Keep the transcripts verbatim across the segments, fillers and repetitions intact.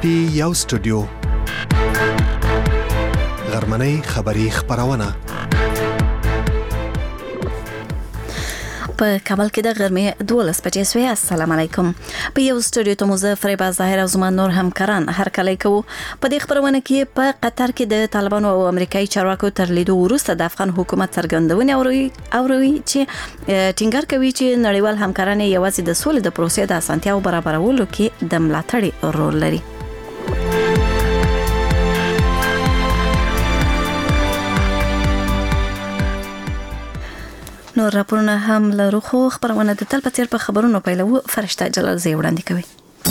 پی یو سټوډیو غرمنۍ خبری خبرونه په کابل کې د غرمې دولس بجې سوې. السلام علیکم. په یو سټوډیو ته موزه فریبا ظاهر او زما نور همکاران هر کله کوو. په دې خبرونه کې په قطر کې د طالبانو او امریکایي چارواکو تر لیدو وروسته د افغان حکومت څرګندونې اوري اوري چې ټینګار کوي چې نړیوال همکاران یوازې د سولې د پروسې د اسانتیاو برابرولو کې د ملاتړ رول لري. نور راپورونه هم لرو خو خبرونه د تل په څیر په خبرونو پیلو. فرشته جلال زی وړاندې کوي.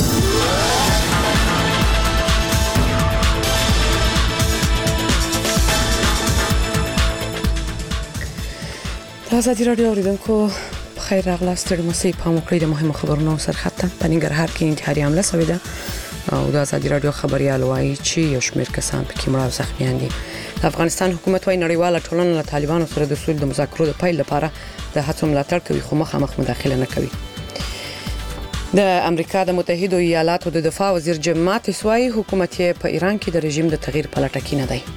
ازادي رادیو اوریدونکو خیر راغلاست. ستړي مسئ په موکړې د مهمو خبرونو سرخطه په ننګرهار کې انتحاري حمله شوې ده او د ازادي رادیو خبريال وایي چې یو شمېر کسان پکې مړه او زخمیان دي. د افغانستان حکومت وايي نړیواله ټولنه له طالبانو سره د سولې د مذاکرو د پیل لپاره د هڅو ملاتړ کوي خو مخامخ مداخله نه کوي. د امریکا د متحده ایالاتو د دفاع وزیر جیم ماتیس وايي حکومت یې په ایران کې د رژیم د تغییر په لټه کې نه دی.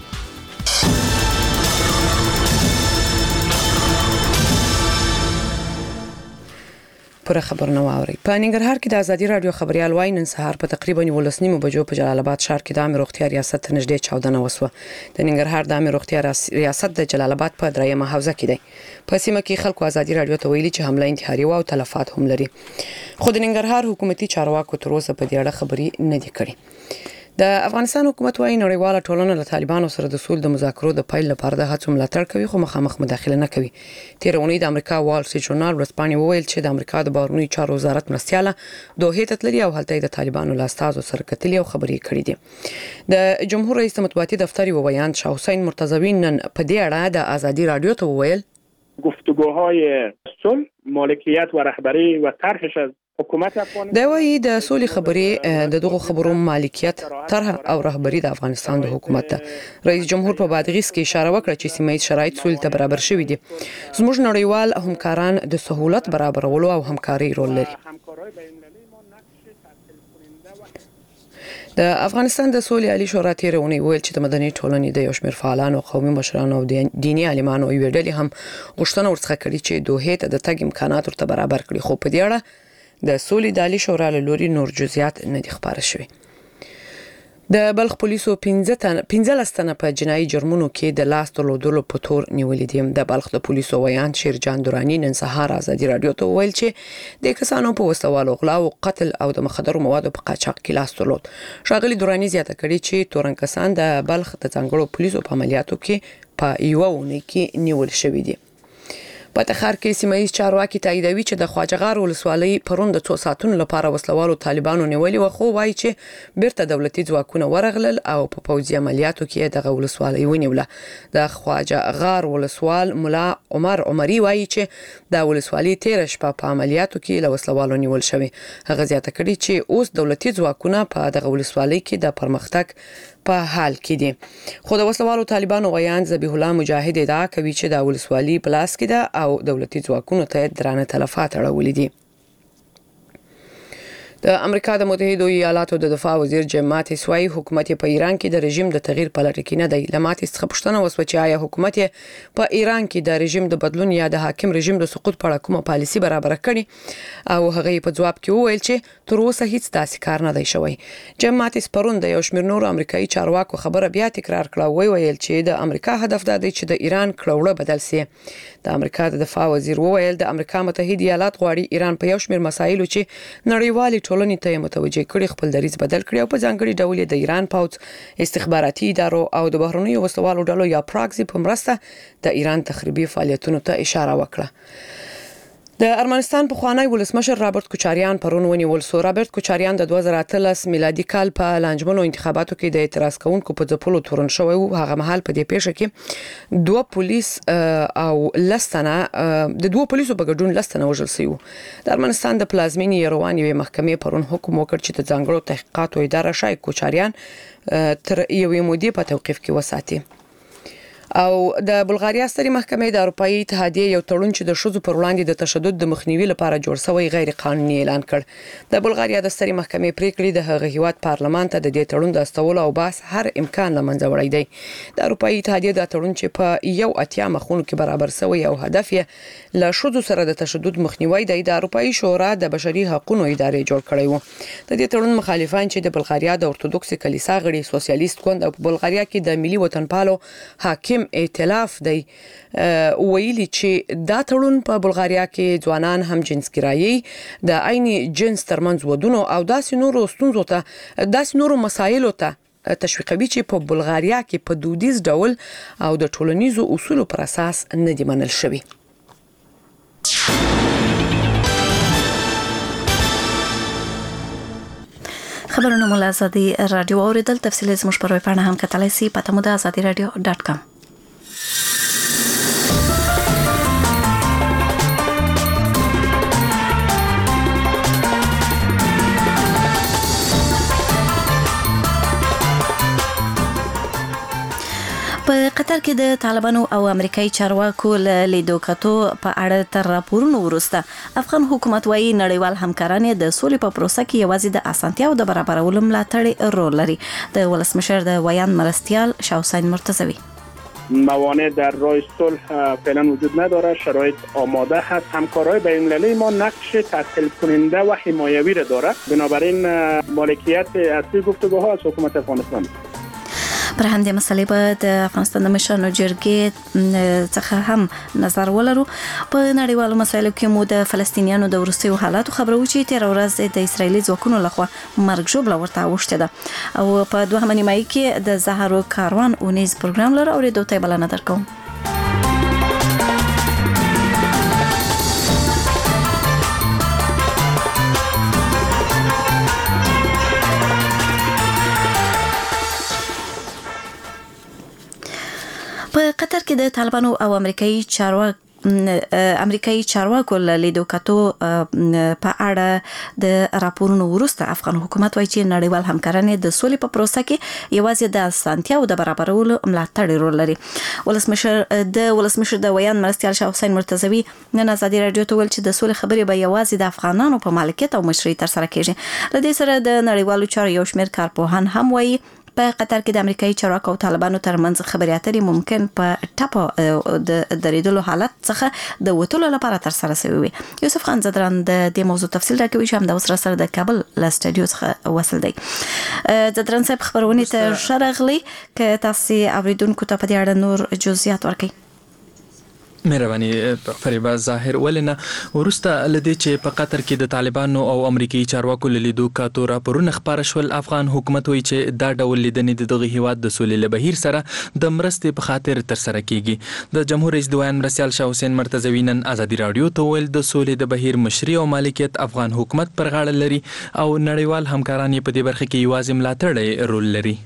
پر خبرونه واوري. په ننګرهار کې د ازادي رادیو خبريال وای نن سهار په تقریبا ولس نیمو بجو په جلال آباد ښار کې د عامه روغتیا ریاست ته نږدې چاودنه وسوه. د ننګرهار د عامه روغتیا ریاست د جلال آباد په دریمه حوزه کې دی. په سیمه کې خلکو ازادي رادیو ته ویلي چې حمله انتحاري او تلفات هم لري. خو د ننګرهار حکومتي چارواکو تر اوسه په دې اړه خبري نه دي کړې. د افغانستان حکومت وايي نړیواله ټولنه له طالبانو سره د سولې د مذاکرو د پیل لپاره د هڅو ملاتړ کوي خو مخامخ مداخله نه کوي. تیر اونۍ د امریکا وال سټریټ ژورنال ورځپاڼې وویل چې د امریکا د بهرنیو چارو وزارت مرستياله دوه ته تللی او هلته د طالبانو له استازو سره کتلي او خبري کړې دي. د جمهور رئیس مطبوعاتي دفتر یو بیان شاه حسین مرتضوی نن په دې اړه د ازادي رادیو ته وویل گفتگوهای صلح مالکیت و رهبری و طرحش از د وایي د سولې خبرې د دغه خبرو مالکیت طرح او رهبری د افغانستان د حکومت ته رئیس جمهور په بادغیس کې اشاره وکړه چې سیمه ییز شرایط سولې ته برابر شوي دي. زموږ نړیوال همکاران د سهولت برابرولو او همکاري رول لري. د افغانستان د سولې عالی شورا تیر اونۍ ویل چې د مدني ټولنې د یو شمېر فعالانو قومي مشرانو او دیني عالمانو یو ډلې هم غوښتنه ورڅخه کړې چې دوه ته د تګ امکانات ورته برابر کړي خو په دې اړه د سولې د عالی شورا له لوري نور جزئیات نه دي خبره شوي. د بلخ پولیسو پنځه لستنه په جنایي جرمونو کې د لاس درلودلو په تور نیولې دي. د بلخ د پولیسو ویان شیرجان دورانی نن سهار ازادي رادیو ته ویل چې د کسانو په وسوالو غلا او قتل او د مخدرو موادو په قاچاق کې لاس درلود. شاغلي دورانی زیاته کړي چې تورن کسان د بلخ د ځانګړو پولیسو په عملیاتو کې په یو ونه کې نیول شوي دي. په تخار کې سیمه ییز چارواکي تاییدوي چې د خواجهغار ولسوالۍ پرون د څو ساعتونو لپاره وسلوالو طالبانو نیولې و خو وایي چې بیرته دولتي ځواکونه ورغلل او په پوځي عملیاتو کې دغه ولسوالۍ ونیوله. د خواجهغار ولسوال مولا عمر عمري وایي چې د ولسوالۍ تیر شپه په عملیاتو کې له وسلوالو نیول شوی. هغه زیاته کړي چې اوس دولتي ځواکونه په دغه ولسوالۍ کې د پرمختګ په حال کې دي. خو د وسلوالو طالبانو ویان ذبیح الله مجاهد ادعا کوي چې د ولسوالۍ پلاس کې ده او دولتي ځواکونو ته درانه تلفات اړولې دي. د امریکا د متحده ایالاتو د دفاع وزیر جیم ماتیس وايي حکومت په ایران کې د رژیم د تغییر په لټه کې نه دی. لماتیس څخه پوښتنه وسوه چې آیا حکومت په ایران کې د رژیم د بدلون یا د حاکم رژیم د سقوط په اړه کومه پالیسي برابر کړي او هغه په جواب کې وویل چې تر اوسه هیڅ داسې کار نه دی شوی. جیم ماتیس پرون د یو شمېر نور امریکایي چارواکو خبره بیا تکرار کړه او ویل چې د امریکا هدف دا دی چې د ایران کړوړه بدل شي. د امریکا د دفاع وزیر وویل د امریکا متحده ایالات غواړي ایران په یو شمېر مسایلو چې نړیوالي ټولنې ته متوجه کړي خپل دریځ بدل کړي او په ځانګړي ډول د ایران پوځ استخباراتي ادارو او د بهرنیو وسوالو ډلو یا پراکسي په مرسته د ایران تخریبي فعالیتونو ته اشاره وکړه. د ارمنستان پخوانی ولسمشر رابرټ کوچاریان پرون ونیول شو. رابرټ کوچاریان د دوه زره اتلس میلادي کال په لانجمنو انتخاباتو کې د اعتراض کوونکو په ځپلو تورن شوی و. هغه مهال په دې پیښه کې دوه پولیس او لستنه د دوه پولیسو په ګډون لستنه وژل شوی. د ارمنستان د پلازمینې یروان یوې محکمې پرون حکم وکړ چې د ځانګړو تحقیقاتو اداره شای کوچاریان تر یوې مودې په توقیف کې وساتي. او د بلغاریا ستري محکمې د اروپאי اتحادیې یو تړون چې د شذو پر وړاندې د تشدد د مخنیوي لپاره جوړ شوی غیر قانوني اعلان کړ. د بلغاریا د ستري محکمې پریکړې د هغه هیواد پارلمان ته د دې تړون د استولو او باس هر امکان لمنځه وړی دی. د اروپאי اتحادیې د تړون چې په یو اتیا مخونو کې برابر شوی او هدف یې له شذو سره د تشدد مخنیوي دی، د اروپאי شورا د بشري حقوقو ادارې جوړ کړی و. د دې تړون مخالفان چې د بلغاریا د اورتودوکس کلیسا غړي سوسیالیست ګوند او بلغاریا کې د ملي وطنپالو حاکم ائتلاف دی ویلي چې دا تړون په بلغاریا کې ځوانان هم جنسګرایي د عیني جنس ترمنځ ودونو او داسې نورو ستونزو ته داسې نورو مسایلو ته تشویقوي چې په بلغاریا کې په دودیز ډول او د ټولنیزو اصولو پر اساس نه دی منل شوی. خبرونه مو له ازادي رادیو اوریدل. تفصیل زموږ په ویبپاڼه هم کتلای شئ په تمو د ازادي رادیو ډاټ کام. په قطر کې د طالبانو او امریکایي چارواکو له لیدو کتو په اړه تر راپورونو وروسته افغان حکومت وايي نړیوال همکاران د سولې په پروسه کې یوازې د اسانتیا او د برابرولو ملاتړ رول لري. د ولسمشر د ویان مرستیال شاه حسین مرتضوی موانع در راه صلح فعلا وجود نداره، شرایط آماده هست. همکارای بین‌المللی ما نقش تسهیل کننده و حمایوی را داره، بنابراین مالکیت اصلی گفتگوها از حکومت افغانستان. پر همدې مسلې به د افغانستان د مشرانو جرګې څخه هم نظر ولرو. په نړیوالو مسایلو کې مو د فلسطینیانو د وروستیو حالاتو خبرو چې تیر ورځ د اسرایلی ځواکونو لخوا مرګ ژوبله ورته اوښتې ده او په دوهمه نیمایي کې د زهرو کاروان اونیز پروګرام لرو او د دوی بلنه درکوم. په قطر کې د طالبانو او امریکایي چارواکو امریکایي چارواکو له لیدو کتو په اړه د راپورونو وروسته افغان حکومت وايي چې نړیوال همکاران د سولې په پروسه کې یوازې د اسانتیا او د برابرولو ملاتړ رول لري. ولسمشر د ولسمشر د ویان مرستیال شاه حسین مرتضوی نن ازادي رادیو ته ویل چې د سولې خبرې به یوازې د افغانانو په مالکیت او مشرۍ تر سره کیږي. له دې سره د نړیوالو چارو یو شمېر کارپوهان هم وايي په قطر کې د امریکایي چارواکو او طالبانو ترمنځ خبرې اترې ممکن په ټاپه د درېدلو حالت څخه د وټولو لپاره تر سره شوی وي. یوسف خان زدران د دې موضوع تفصیل راکوي چې هم د وسره سره د کابل له سټډیو څخه وصل دی. زدران صاحب خبرونه ته شرغلی ک تاسو اوریدونکو ته په دې اړه نور جزئیات ورکړئ. مهرباني فریبا ظاهر ولنه ورسته لدی چې په قطر کې د طالبانو او امریکایي چارواکو لیدو کاتو راپورونه خبر شول. افغان حکومت وایي چې دا ډول لیدنې د دغه هیواد د سولې له بهیر سره د مرستې په خاطر تر سره کیږي. د جمهور رئیس دوان مرستیال شاه حسین مرتضوی نن ازادي رادیو ته ویل د سولې د بهیر مشري او مالکیت افغان حکومت پر غاړه لري او نړیوال همکاران په دې برخه کې یوازې ملاتړ رول لري.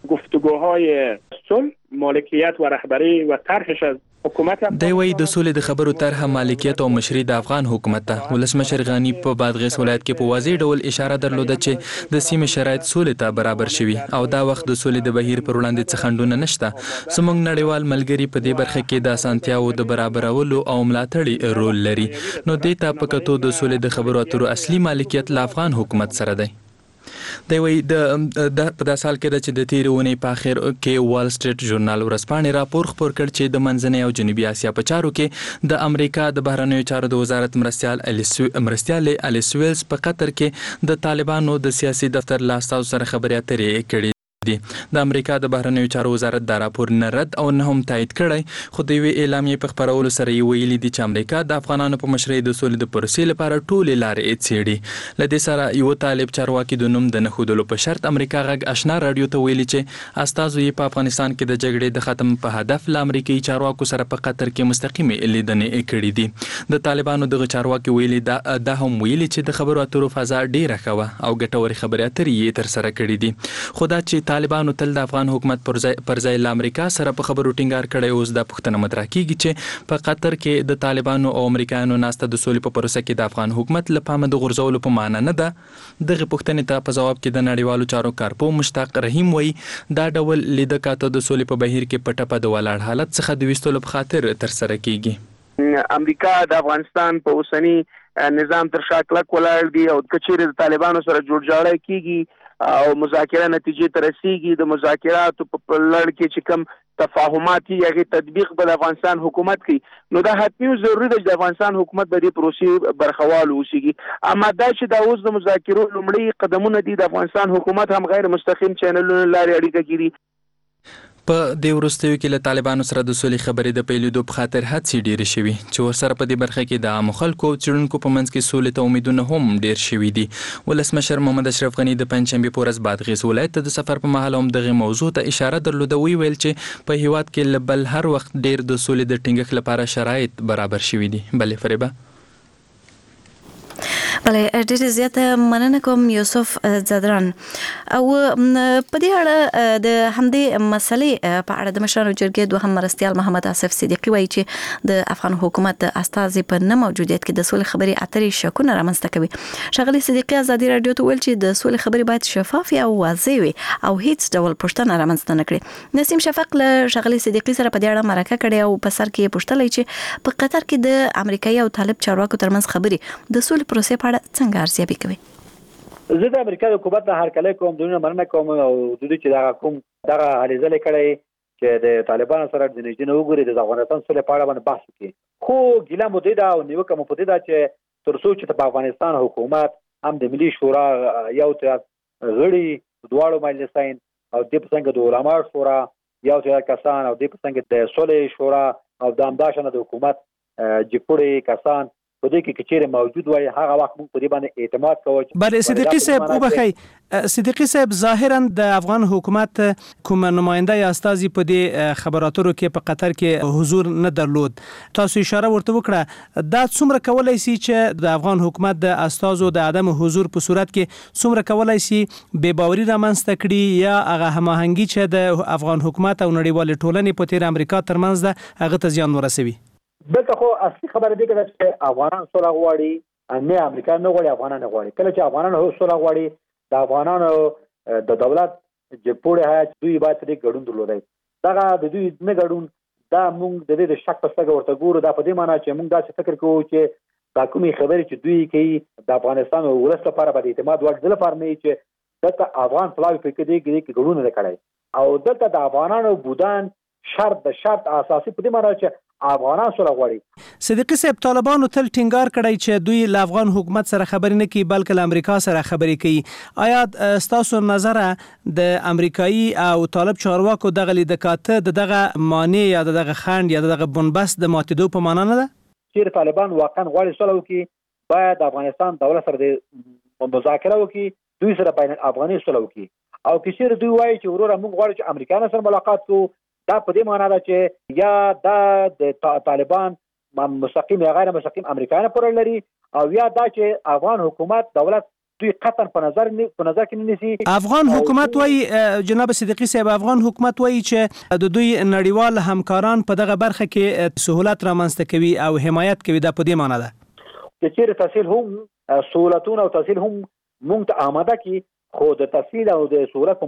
گفتگوهای صلح مالکیت و رهبری و طرحش از دی وی د سولې د خبرو طرح مالکیت او مشري د افغان حکومت ته. ولسمشر غنی په بادغیس ولایت کې په واضح ډول اشاره درلوده چې د سیمې شرایط سولې ته برابر شوي او دا وخت د سولې د بهیر پر وړاندې څه خنډونه نشته. زموږ نړیوال ملګري په دې برخه کې د اسانتیاو د برابرولو او ملاتړ رول لري. نو دې ته په کتو د سولې د خبرو اترو اصلي مالکیت له افغان حکومت سره دی. دی وی د په داسې حال کې چې د تیرې اونۍ په اخر کې وال سټریټ ژورنال ورځپاڼې راپور خپور کړ چې د منځنۍ او جنوبي اسیا په چارو کې د امریکا د بهرنیو چارو د وزارت مرستیال مرستیال الیس ویلز په قطر کې د طالبانو د سیاسي دفتر له استازو سره خبرې اترې کړې. د امریکا د بهرنیو چارو وزارت دا راپور نه رد او نه هم تایید کړی، خو د یوې اعلامیې په خپرولو سره یې ویلي دي چې امریکا د افغانانو په مشرۍ د سولې د پروسې لپاره ټولې لارې څېړي. له دې سره یو طالب چارواکي د نوم د نه ښودلو په شرط امریکا غږ آشنا رادیو ته ویلي چې استازو یې په افغانستان کې د جګړې د ختم په هدف له امریکایي چارواکو سره په قطر کې مستقیمې لیدنې کړې دي. د طالبانو دغه چارواکي ویلي دا, دا هم ویلي چې د خبرو اترو فضا ډېره ښه وه او ګټورې خبرې اترې یې ترسره کړې دي، خو دا چې طالبانو تل د افغان حکومت پر ځای پر ځای له امریکا سره په خبرو ټینګار کړی. اوس د پښتنه مطرح کیږي چې په قطر کې د طالبانو او امریکایانو ناسته د سولې په پروسه کې د افغان حکومت له پامه د غورځولو په معنا نه ده. دغه پوښتنې ته په جواب کې د نړیوالو چارو کارپو مشتاق رحیم وایي دا ډول لیده کاته د سولې په بهیر کې پټه په د ولاړ حالت څخه د ویستلو په خاطر ترسره کیږي. امریکا د افغانستان په اوسنی نظام تر شا کلک ولاړ دی او کچېرې د طالبانو سره جوړجاړی کیږي او مذاکره نتیجې ته رسیږي. د مذاکراتو په لړ کې چې کوم تفاهمات هغه تطبیق به د افغانستان حکومت کوي نو دا حتمي او ضروري ده چې د افغانستان حکومت به دې پروسې برخوال اوسيږي. اما دا چې دا اوس د مذاکرو لومړی قدمونه دي د افغانستان حکومت هم غیر مستقیم چینلونو لارې اړیکه کوي. په دې وروستیو کې له طالبانو سره د سولې خبرې د پیلېدو په خاطر هڅې ډېرې شوي چې ورسره په دې برخه کې د عامو خلکو او څېړونکو په منځ کې سولې ته امیدونه هم ډېر شوي دي. ولسمشر محمد اشرف غني د پنجشنبې په ورځ بادغیس ولایت ته د سفر په مهال هم دغې موضوع ته اشاره درلوده. وی ویل چې په هیواد کې له بل هر وخت ډېر د سولې د ټینګښت لپاره شرایط برابر شوي دي. بلې فریبه بله ډېر زیاته مننه کوم یوسف زدران. او په دې اړه د همدې مسلې په اړه د مشرانو جرګې دوهم مرستیال محمد آصف صدیقي وایي چې د افغان حکومت د استازي په نه موجودیت کې د سولې خبرې اترې شکونه رامنځته کوي. ښاغلي صدیقي ازادي رادیو ته ویل چې د سولې خبرې باید شفاف او واضح وي او هیڅ ډول پوښتنه رامنځته نه کړي. نسیم شفق له ښاغلي صدیقي سره په دې اړه مرکه کړې او په سر کې پوښتلې چې په قطر کې د امریکایي او طالب چارواکو ترمنځ خبرې د سولې پروسې په اړه څنګه ارزیابي کوي؟ زه د امریکا د حکومت نه هرکلی کوم، دونه مننه کوم او د دې چې دا کوم دغه هلې ځلې کړی چې د طالبانو سره د نږدې وګوري د افغانستان سره په اړه باندې بحث وکړي. خو ګیله مو دې دا او نیوکه مو پدې دا چې تر څو چې په افغانستان حکومت هم د ملي شورا یو ته غړي دواړو مجلسین او د څنګه د علماء شورا یو ته کسان او د څنګه د صلح شورا او د امداشنه د حکومت جګړې کسان په دې کې کچېره موجود وای هغه وخت موږ په دې باندې اعتماد کوو. بله صدیقي صاحب وبخی صدیقي صاحب ظاهرا د افغان حکومت کوم نماینده یا استازي په دې خبراتو کې په قطر کې حضور نه درلود. تاسو اشاره ورته وکړه دا څومره کولای شي چې د افغان حکومت د استازو د عدم حضور په صورت کې څومره کولای شي بې باوري رامنځته کړي یا هغه هماهنګي چې د افغان حکومت او نړیوال ټولنې په تیر امریکا ترمنځ ده هغه ته زیان ورسوي؟ دلته خو اصلي خبره دی چې افغانان سوله غواړي نه امریکا نه غواړي افغانان نه غواړي. کله چې افغانان سوله غواړي د افغانانو د دولت جوړه هي دوی باید دې ګډون درلودای. دا د دوی نه ګډون دا موږ د دې شک په ستګه ورته ګورو. دا په دې معنی چې موږ دا څه فکر کوو چې دا کومي خبرې چې دوی کوي د افغانستان او ولس لپاره باندې اعتماد وړ ځل لپاره نه چې دغه افغان فلاوی فکر دی کې ګډون نه کړي او دلته د افغانانو بودان شرط د شرط اساسي په دې معنی چې افغانان سره غواړي. صدیقي صاحب طالبانو تل ټینګار کړی چې دوی له افغان حکومت سره خبرې نه کوي بلکې له امریکا سره خبرې کوي. آیا ستاسو نظر د امریکایي او طالب چارواکو دغه لیدکاته د دغه معنی یا دغه خند یا دغه بنبست د ماتېدو په معنا نه ده؟ چې طالبان واقعا غواړي سوله وکړي باید د افغانستان دولت سره د مذاکره وکړي، دوی سره بین افغاني سوله وکړي او کشیر دوی وایي چې وروره موږ غواړو چې امریکایانو سره ملاقات کوو. دا په دې معنی ده چې یا دا د طالبان مستقیم یا غیر مستقیم امریکایانو پر لري او یا دا چې افغان حکومت دولت دوی قطر په نظر په نظر کې نیسي. افغان حکومت وایي جناب صدیقي صاحب افغان حکومت وایي چې د دوی نړیوال همکاران په دغه برخه کې سہولت رامنځته کوي او حمایت کوي. دا په دې معنی ده چې چیرې تحصیل هم سہولتونه او تحصیل هم موږ ته آماده کی خو د تحصیل او د سہولت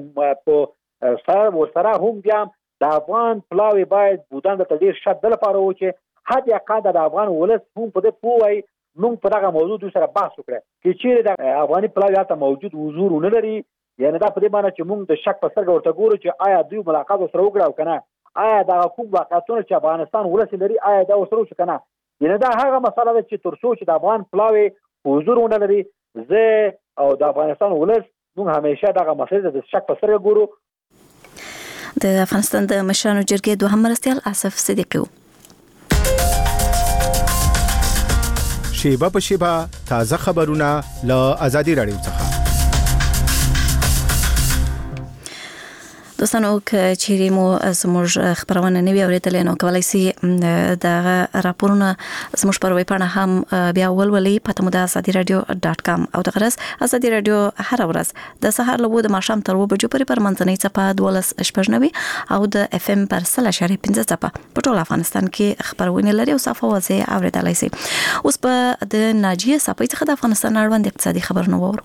په سره ورسره هم بیا د افغان پلاوی باید بودان د تدیر شد د لپاره و چې حد یقین د افغان ولس هم په دې پوهی موږ په دغه موضوع دوی سره بحث وکړو چې چیرې د افغاني پلاوی ته موجود حضور نه لري. یعنی دا په دې معنی چې موږ د شک په سترګه ورته ګورو چې آیا دوی ملاقات سره وکړو او کنه، آیا دا کوم واقعیتونه چې افغانستان ولس لري آیا دا سره وشو کنه. یعنی دا هغه مسله ده چې تر څو چې د افغان پلاوی حضور نه لري زه او د افغانستان ولس موږ همیشه دغه مسله د شک په سترګه ګورو. د افغانستان د مشرانو جرګې دوهم مرستیال آصف صدیقي. شیبه په شیبه تازه خبرونه له آزادي رادیو څخه. دوستانو که چیرې مو زموږ خبرونه نه وی اورېدلې نو کولای شئ د راپورونه زموږ پر ویب پاڼه هم بیا ولولئ پته مو د ازادي رادیو ډاټ کام او د غرض ازادي رادیو هر ورځ د سهار له د ماښام تر و بجو پورې پر منځنۍ چپه دولس شپږنوي او د اف ام پر سل اشاریه پنځه چپه په ټول افغانستان کې خبرونه لري او صفه وځي اوریدلای شئ. اوس په د ناجیه صاحب څخه د افغانستان اړوند اقتصادي خبرونه وورو.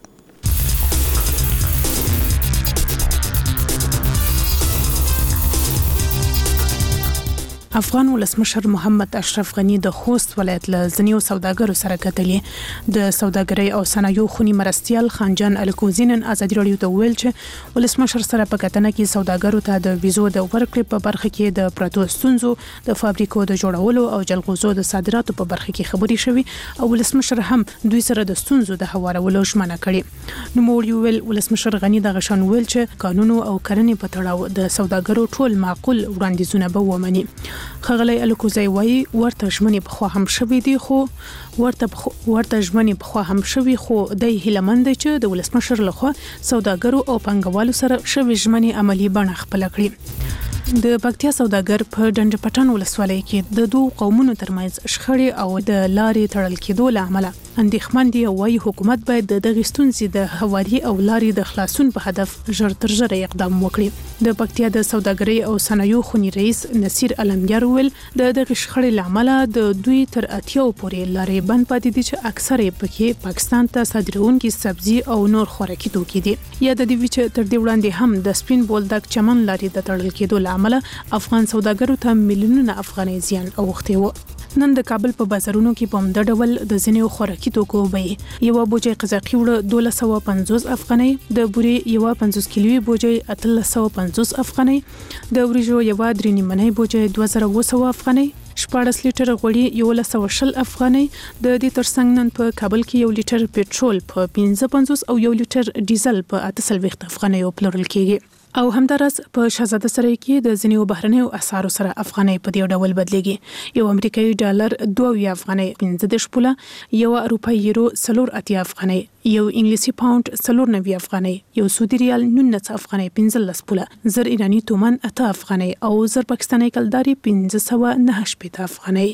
افغان ولسمشر محمد اشرف غنی د خوست ولایت له ځینو سوداګرو سره کتلې د سوداګرۍ او صنایعو خونی مرستیال خانجان الکوزینن ازادي رادیو ته ویل چې ولسمشر سره په کتنه کې سوداګرو ته د ویزو د ورکړې په برخه کې د پروتو ستونزو د فابریکو د جوړولو او جلغوزو د صادراتو په برخه کې خبري شوي او ولسمشر هم دوی سره د ستونزو د هوارولو ژمنه کړې. نو مور یو ویل ولسمشر غنی د غشن ویل چې قانون او کرنې په تړاو د سوداګرو ټول معقول وړاندیزونه به ومني. خغلی الکوزی وای ورته ژمنې په خوا هم شوي دي خو ورته ورته ژمنې په خوا هم شوي خو د هیلمند چې د ولسمشر لخوا سوداګرو او پنګوالو سره شوي ژمنې عملی بڼه خپل کړي. د پکتیا سوداګر په ډنډ پټان ولسوالۍ کې د دوه قومونو ترمنځ شخړې او د لارې تړل کېدو لامل اندېښمن دي او وايي حکومت باید د دغه ستونزې د هواري او لارې د خلاصون په هدف ژر تر ژره اقدام وکړي. د پکتیا د سوداګرۍ او صنایعو خونی رئیس نصیر علمګر ویل د دغه شخړې لامل د دوی تر اتیاو پورې لارې بند پاتې دي چې اکثره پکې پاکستان ته صادرونکي سبزي او نور خوراکي توکي دي. یا د دې چې تر دې وړاندې هم د سپین بولدک چمن لارې د تړل کېدو عمل افغان سوداګرو ته میلیونونه افغاني زیان اوښتی و. نن د کابل په بازارونو کې په همدا ډول د ځینو خوراکي توکو بیې یو بوجي قزاقي وړه دوه سوه پنځوس افغاني، د بوري یو پنځوس کیلوي بوجي اته سوه پنځوس افغاني، د وریجو یو درې نیمه بوجي دوه زره اوه سوه افغاني، شپاړس لیټر غوړي یو سوه شل افغاني، د دې ترڅنګ نن په کابل کې یو لیټر پېټرول په پنځه پنځوس او یو لیټر ډیزل په اته څلوېښت افغاني پلورل کېږي. او همدارس په شاهزاده سره کې د ځینو بهرنیو اسعارو سره افغاني په دې ډول بدلېږي. یو امریکایي ډالر دوه افغاني پنځه دېرش پوله، یو اروپایي یورو څلور اتیا افغاني، یو انګلیسي پاوند څلور نوي افغاني، یو سعودي ریال نولس افغاني پنځلس پوله، زر ایرانی تومان اته افغاني او زر پاکستاني کلداري پنځه سوه نه شپېته افغاني.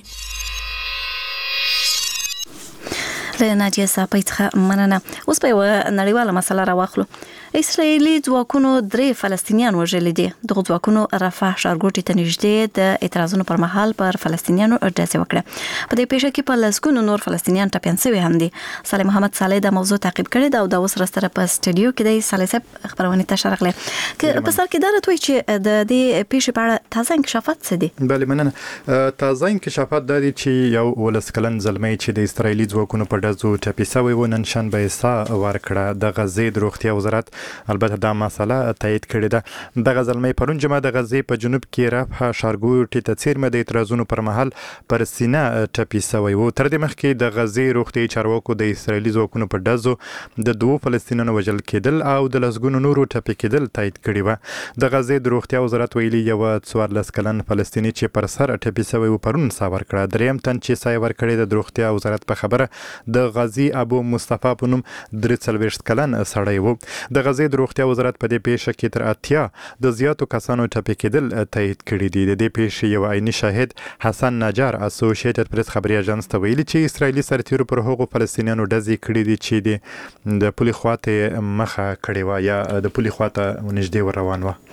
له ناجیه صاحب څخه مننه. اوس په یو نړیواله مسله راواخلو. اسرائیلي ځواکونو درې فلسطینیان وژلي دي. دغه ځواکونو رفح ښارګوټي ته نږدې د اعتراضونو پر مهال پر فلسطینیانو ډزې وکړه. په دې پیښه کې په لسګونو نور فلسطینیان ټپیان شوي هم دي. صالح محمد صالح د موضوع تعقیب کړی دا او د اوس سره په سټډیو کې دی. صالح صاحب خبرونه ته شارغله که په سر کې دا راټوي چې د دې پیښې په اړه تازه انکشافات څه دي؟ بله مننه. تازه انکشافات دا دي چې یو ولس کلن زلمی چې د اسرائیلي ځواکونو په ډزو ټپي شوی و نن شنبه سا ورکړه. د غزې د روغتیا وزارت البته دا مسله تایید کړې ده. د غزلمې پرون جمعه د غزې په جنوب کې رفح ښارګوټي ته څیرمه د اعتراضونو پر مهال پر سینه ټپي شوی و. تر دې مخکې د غزې روغتي چارواکو د اسرائیلي ځواکونو په ډزو د دوه فلسطینیانو وژل کېدل او د لسګونو نورو ټپي کېدل تایید کړي و. د غزې د روغتیا وزارت ویلي یو څوارلس کلن فلسطینی چې پر سر ټپي شوی و پرون سا ورکړه. دریم تن چې سا ورکړي د روغتیا وزارت په خبره د غزې ابو مصطفی په نوم درې څلوېښت کلن سړی و. د غزې د روغتیا وزارت په دې پیښه کې تر اتیا د زیاتو کسانو ټپي کېدل تایید کړي دي. د دې پیښې یو عیني شاهد حسن نجار اسوسییټډ پریس خبري اژانس ته ویلي چې اسرائیلي سرتیرو پر هغو فلسطینیانو ډزې کړي دي چې د پولي خواته مخه کړې و یا د پولي خواته نږدې ور روان و.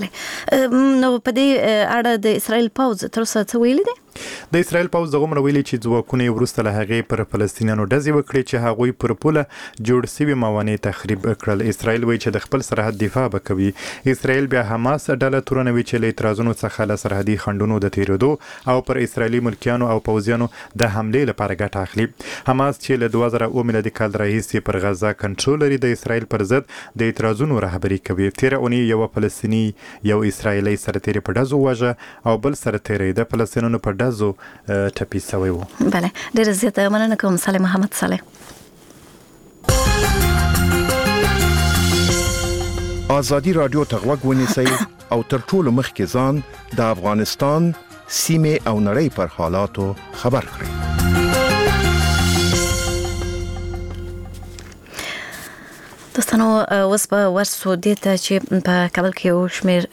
بله نو په دې اړه د اسرائیل پوز تر اوسه څه ویلي دي؟ د اسرائیل پوز دغه ویلي چې ځواکونه وروسته له هغې پر فلسطینیانو ډزې وکړي چې هغوی پر پوله جوړ شوي موانع تخریب کړل. اسرائیل وایي چې د خپل سرحد دفاع به کوي. اسرائیل بیا حماس ډله تورنوي چې له اعتراضونو څخه له سرحدي خنډونو د تیرېدو او پر اسرائیلي ملکیانو او پوځیانو د حملې لپاره ګټه اخلي. حماس چې له دوه زره اوه میلادي کال راهیسې پر غزه کنټرول لري د اسرائیل پر ضد د اعتراضونو رهبري کوي. تېره اونۍ یو فلسطیني یو اسرائیلي سرتیری په ډزو وژه او بل سرتیری د فلسطینیانو په ډزو ټپي شوی و. بله ډېره زیاته مننه کوم صالح محمد صالح. ازادي رادیو ته غوږ ونیسئ او تر ټولو مخکې ځان د افغانستان سیمې او نړۍ پر حالاتو خبر کړئ. دوستانو اوس به ورسو دي ته چې په کابل کې یو شمېر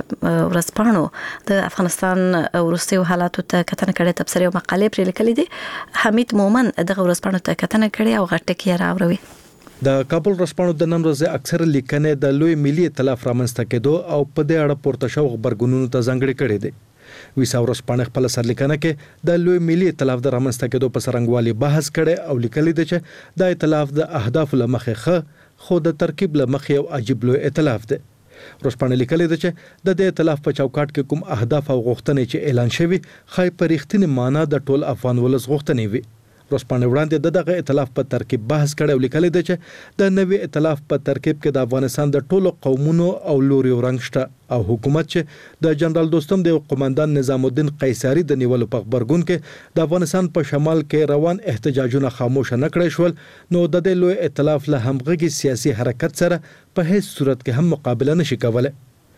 ورځپاڼو د افغانستان وروستیو حالاتو ته کتنه کړې، تبصرې او مقالې پرې لیکلې دي. حمید مومن دغه ورځپاڼو ته کتنه کړې او غټ ټکي راوړوي. د کابل ورځپاڼو د نن ورځې اکثر لیکنې د لوی ملي ائتلاف رامنځته کېدو او په دې اړه پورته شو خبرګونونو ته ځانګړې کړې دي. ویسا ورځپاڼه خپل سرلیکنه کې د لوی ملي ائتلاف د رامنځته کېدو په څرنګوالي بحث کړي او لیکلي دي چې د ائتلاف د اهداف لمخې ښه خو د ترکیب لمخې یو عجیب لوی ائتلاف دی. ورځپاڼه لیکلي ده چې د دې ائتلاف په چوکاټ کې کوم اهداف او غوښتنې چې اعلان شوي خای په رښتینې معنا د ټول افغان ولس غوښتنې وي. ورځپاڼه وړاندې د دغه ائتلاف په ترکیب بحث کړي او لیکلي ده چې د نوي ائتلاف په ترکیب کې د افغانستان د ټولو قومونو او لوري رنګ شته او حکومت چې د جنرال دوستم د قومندان نظام الدین قیصری د نیولو په خبرګون کې د افغانستان په شمال کې روان احتجاجونه خاموش نه کړی شول، نو د دې لوی ائتلاف له همغږي سیاسي حرکت سره په هیڅ صورت کې هم مقابله نشي کولای.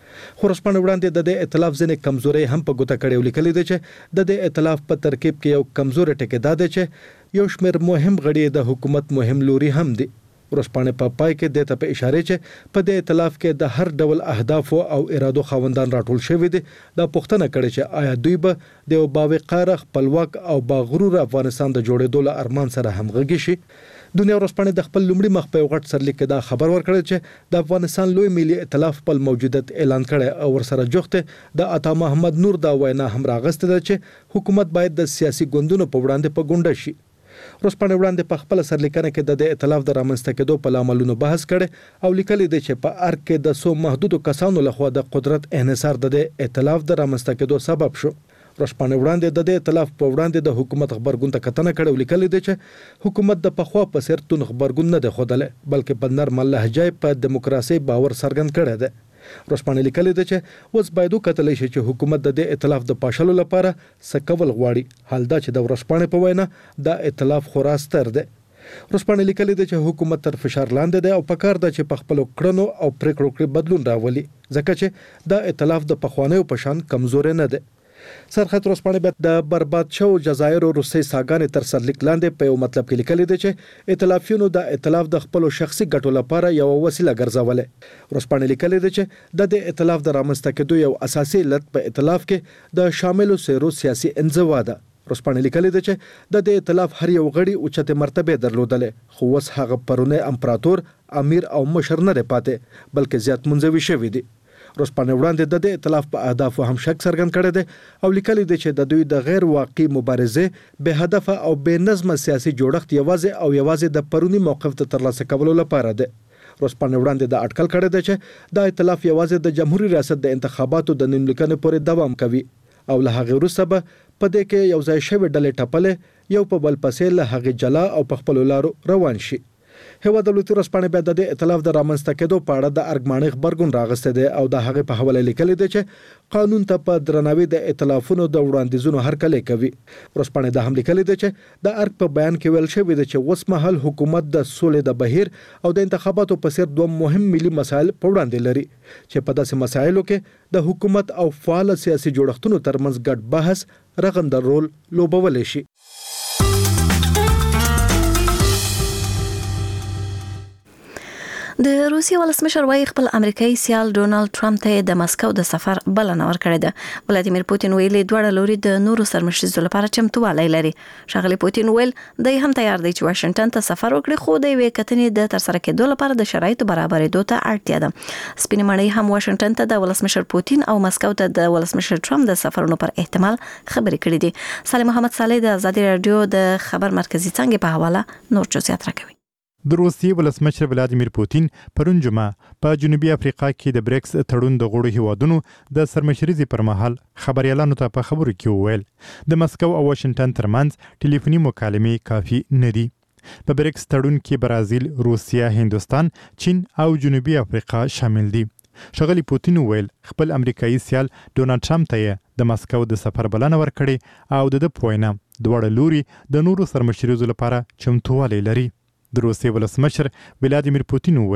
خو ورځپاڼه وړاندې د دې ائتلاف ځینې کمزوري هم په ګوته کړي او لیکلي دي چې د دې ائتلاف په ترکیب کې یو کمزوري ټکی دا دی چې یو شمېر مهم غړي د حکومت مهم لوري هم دي. ورځپاڼه په پای کې د ته په اشاره چې په دې ائتلاف کې د هر ډول اهداف او ارادو خوندان راټول شوی دي. دا پوښتنه کړي چې آیا دوی به د باوقاره خپلواک او باغرور افغانستان د جوړېدو له ارمان سره همغږي شي. دنیا ورځپاڼه د خپل لومړي مخ په غټ سرلیک کې دا خبر ورکړی چې د افغانستان لوی ملي ائتلاف په موجودیت اعلان کړي او ورسره جوخته د عطا محمد نور دا وینا هم راغسته ده چې حکومت باید د سیاسي ګوندونو په وړاندې په ګونډه شي. ورځپاڼه وړاندې په خپل سرلیکنه کې د ائتلاف د رامنځته کېدو په لاملونو بحث کړي او لیکلي دي چې په ارګ کې د سو محدودو کسانو لخوا د قدرت انحصار د ائتلاف د رامنځته کېدو سبب شو. ورځپاڼه وړاندې د دې ائتلاف په وړاندې د حکومت خبرګون ته کتنه کړې او لیکلي دي چې حکومت د پخوا په څیر تون خبرګون نه دی ښودلی، بلکې په نرمه لهجه په دیموکراسي باور څرګند کړی دی. ورځپاڼه لیکلي ده چې اوس باید وکتلی شي چې حکومت د دې ائتلاف د پاشلو لپاره څه کول غواړي. حال دا چې د ورځپاڼې په وینا دا ائتلاف خورا ستر دی. ورځپاڼه لیکلي ده چې حکومت تر فشار لاندې دی او پکار ده چې په خپلو کړنو او پریکړو کې بدلون راولي، ځکه چې دا ائتلاف د پخوانیو په شان کمزوري نه دی. سرخط ورځپاڼه به د برباد شو جزایر او روسي ساګانې تر سرلیک لاندې په یو مطلب کې لیکلي دي چې ائتلافیونو د ائتلاف د خپل شخصي ګټو لپاره یو وسیله ګرځولې. ورځپاڼه لیکلي دي چې د دې ائتلاف د رامنځته کېدو یو اساسي علت په ائتلاف کې د شاملو سیرو سیاسي انزوا ده. ورځپاڼه لیکلي دي چې د دې ائتلاف هر یو غړي اوچته مرتبه درلودلې، خو اوس هغه پرونه امپراتور، امیر او مشر نه پاتې بلکې زیات منځوي شوی دي. ورځپاڼه وړاندې د دې ائتلاف په اهدافو هم شک څرګند کړی دی او لیکلي دي چې د دوی د غیر واقعي مبارزې به هدف او به نظم سیاسي جوړښت یوازې او یوازې د پرونی موقف ته ترلاسه کولو لپاره دی. ورځپاڼه وړاندې د اټکل کړی دی چې د ائتلاف یوازې د جمهوریت ریاست د انتخاباتو د نیملیکنې پورې دوام کوي او له هغه وروسته به په دې کې یو ځای شوی ډلې ټپلې یو په بل پسې له هغه جلا او په خپل لارو روان شي. هوا دولتي ورځپاڼه به د ائتلاف د رامنځته کېدو په اړه د ارګماني خبرګون راغسته دی او د هغه په حواله لیکلي دی چې قانون ته په درناوي د ائتلافونو د وړاندیزونو هرکلی کوي. ورځپاڼه د هم لیکلي دی چې د ارګ په بیان کې ویل شوی دی چې اوس مهال حکومت د سولې د بهیر او د انتخاباتو په څیر دوه مهم ملي مسایل په وړاندې لري چې په داسې مسایلو کې د حکومت او فعال سیاسي جوړښتونو ترمنځ ګډ بحث رغنده رول لوبولی شي. د روسیې ولسمشر وايي خپل امریکایي سیال ډونالد ټرمپ ته د مسکو د سفر بلنه ورکړې ده. ولادیمیر پوتین ویلي دواړه لوري د نورو سرمشرزو لپاره چمتووالی لري. ښاغلي پوتین ویل دی هم تیار دی چې واشنگټن ته سفر وکړي، خو د یوې کتنې د ترسره کېدو لپاره د شرایطو برابرېدو ته اړتیا ده. سپینې ماڼۍ هم واشنگټن ته د ولسمشر پوتین او مسکو ته د ولسمشر ټرمپ د سفرونو پر احتمال خبرې کړې دي. صالح محمد صالح د آزادي رادیو د خبر مرکزی څنګه په حواله نور جزئیات راکوي. د روسیې ولسمشر ولادیمیر پوتین پرون جمعه په جنوبي افریقا کې د بریکس تړون د غړو هیوادونو د سرمشرزي پر مهال خبريالانو ته په خبرو کې وویل د مسکو او واشنگټن ترمنځ ټلیفوني مکالمې کافي نه دي. په بریکس تړون کې برازیل، روسیا، هندوستان، چین او جنوبي افریقا شامل دي. ښاغلي پوتین ویل خپل امریکایي سیال ډونالد ټرمپ ته د مسکو د سفر بلنه ورکړې او د ده په وینا دواړه لوري د نورو سرمشرزو لپاره چمتووالی لري. د روسیې ولسمشر ولادیمیر پوتین ویل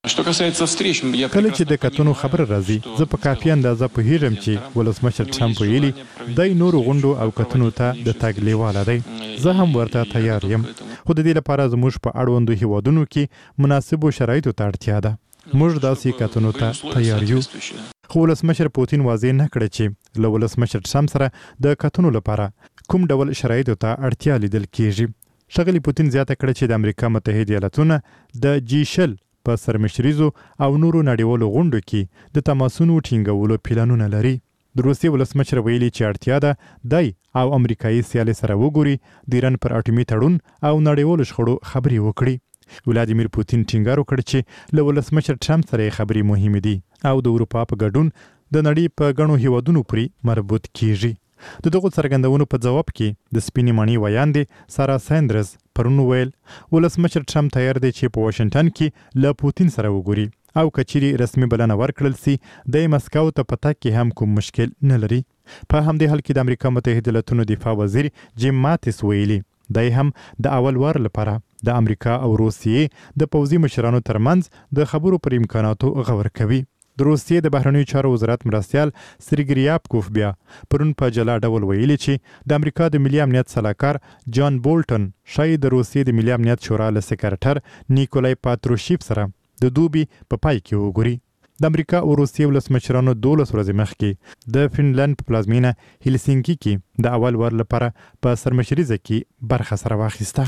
کله چې د کتونو خبر راځي زه په کافي اندازه پوهیږم چې ولسمشر ټرمپ ویلي د نورو غونډو او کتونو ته د تګ لیواله دی. زه هم ورته تیار یم، خو د دې لپاره زموږ په اړوندو هیوادونو کې مناسبو شرایطو ته اړتیا ده. موږ داسې کتونو ته تیار یو. خو ولسمشر پوتین واضح نه کړ چې له ولسمشر ټرمپ سره د کتونو لپاره کوم ډول شرایطو ته اړتیا لیدل کیږي. ښاغلي پوتین زیاته کړه چې د امریکا متحده ایالاتونه د جی شل په سرمشریزو او نورو نړیوالو غونډو کې د تماسونو ټینګولو پلانونه لري. د روسیې ولسمشر ویلي چې اړتیا ده دی او امریکایي سیالي سره وګوري، د ایران پر اټومي تړون او نړیوالو شخړو خبرې وکړي. ولادیمیر پوتین ټینګار وکړ چې له ولسمشر ټرمپ سره خبرې مهمې دي او د اروپا په ګډون د نړۍ په ګڼو هیوادونو پورې مربوط کیږي. د دغو څرګندونو په ځواب کې د سپینې ماڼۍ ویاندې سارا ساندرز پرون ویل ولسمشر ټرمپ تیار دی چې په واشنگټن کې له پوتین سره وګوري او کچيري رسمي بلنه ورکړل سي د مسکو ته پتا کې هم کوم مشکل نه لري. په همدې حال کې د امریکا متحده ایالاتونو دفاع وزیر جیم ماتیس ویلي دای هم د اول وار لپاره د امریکا او روسیې د پوځي مشرانو ترمنځ د خبرو پر امکاناتو غور کوي. د روسیې د بهرنیو چارو وزارت مرستیال سریګریاپکوف بیا پرون په جلا ډول ویلي چې د امریکا د ملي امنیت سلاکار جان بولټن شاید د روسیې د ملي امنیت شورا له سکرټر نیکولای پاتروشیف سره د دوبي په پای کې وګوري. د امریکا او روسیې ولسمشرانو دولس ورځې مخکې د فنلند په پلازمینه هلسینکی کې د اول وار لپاره په سرمشریزه کې برخه سره واخیسته.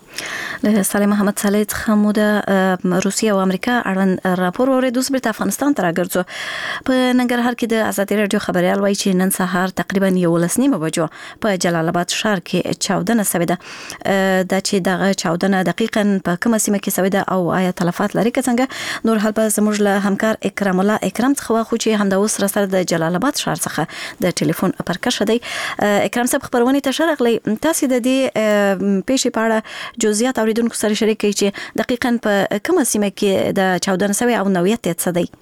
له سلیم محمد صالح څخه مو د روسیې او امریکا اړوند راپور اوریدو. بیرته افغانستان ته راګرځو. په ننګرهار کې د ازادي رادیو خبريال وایي چې نن سهار تقریبا یولس نیمه بجو په جلال آباد ښار کې چاودنه شوې ده. دا چې دغه چاودنه دقیقاً په کومه سیمه کې شوې ده او آیا تلفات لري که څنګه، نور حال به زموږ له همکار اکرام الله اکرام څخه واخلو چې همدا اوس سره سره د جلال آباد ښار څخه د ټلیفون پرکشه دی. اکرام صاحب خبرونه ته شرغلی تاسو د دې پیښې په اړه جزئیات اوریدونکو سره شریک کړئ چې دقیقاً په کومه سیمه کې د چاودنه شوې او نوعیت یې څه دی؟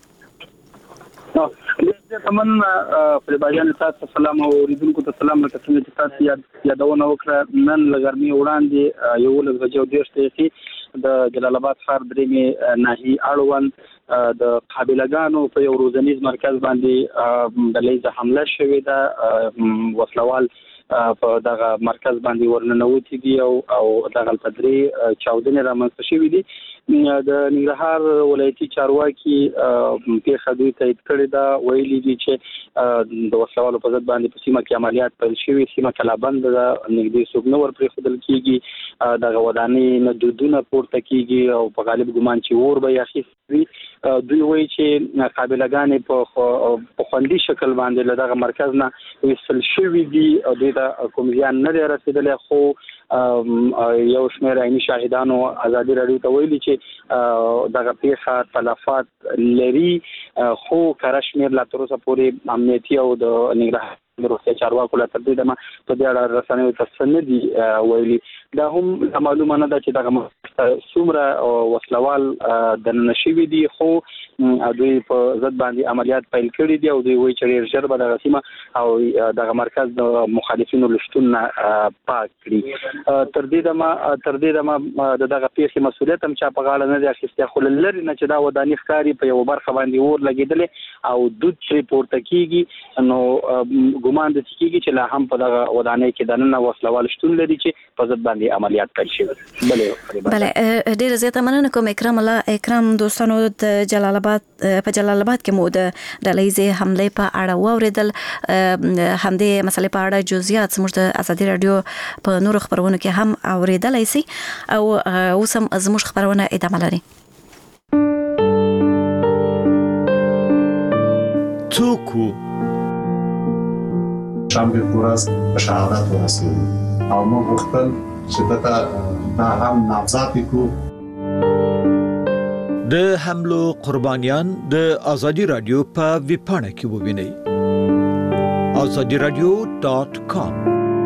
نو تمن پر باجان تاسو سلام او اوریدونکو ته سلام لکه څنګه چې تاسو یادونه وکړه نن لګرمي وړاندې یو لږ دیرش دقیقې د جلال آباد ښار درېمې ناحیې اړوند د قابلګانو په یو روزنیز مرکز باندې د لیزه حمله شوې ده. وسلوال په دغه مرکز باندې ورننوتی دي او او دغه تدری چاودنه رامنځته شوې دي. د ننګرهار ولایتي چارواکي په خدای تایید کړی دا ویلي دي چې د وسلوالو په ضد باندې په سیمه کې عملیات پیل شوي، سیمه کلابند ده، نږدې څوک نه ورپرې خدل کیږي، دغه ودانۍ نه دودونه پورته کیږي او په غالب ګمان چې اور به یخي دوی وایي چې قابلګانې په خوندي شکل باندې له دغه مرکز نه وصل شوي دي او دوی ته کوم زیان نه دی رسېدلی. خو یو شمېر عیني شاهدانو ازادي راډیو ته ویلي چې دغه پیښه تلفات لري، خو کره شمېر لا تر اوسه پورې امنیتي او د ننګرهار د روغتیا چارواکو له تر دې دمه په دې اړه رسنیو ته څه نه دي ویلي. دا هم معلومه نه ده چې دغه څومره وسلوال دننه شوي دي، خو دوی په ضد باندې عملیات پیل کړي دي او دوی وایي چې ډېر ژر به دغه سیمه او دغه مرکز د مخالفینو له شتون نه پاک کړي. تر دې دمه تر دې دمه د دغه پیښې مسؤلیت هم چا په غاړه نه دی اخیستی، خو لرې نه چې دا ودانۍ ښکاري په یوه برخه باندې اور لګېدلی او دود پرې پورته کېږي، نو ګمان د کېږي چې لا هم په دغه ودانۍ کې دننه وسلوال شتون لري چې په ضد باندې عملیات پیل شوي. بله ډېره زیاته مننه کوم اکرام الله اکرام. دوستانو د جلال آباد په جلال آباد کې مو د ډلهیزې حملې په اړه واورېدل. همدې مسلې په اړه جزئیات زموږ د ازادي راډیو په نورو خبرونو کې هم اوریدلای شئ او اوس هم زموږ خبرونه ادامه لري. څوک شنبه ورځ په شهادت ورسېدو او موږ غوښتل چې دته دا هم نامزد کړو. د حملو قربانیان د ازادي رادیو په ویبپاڼه کې ووینئ azadi radio dot com.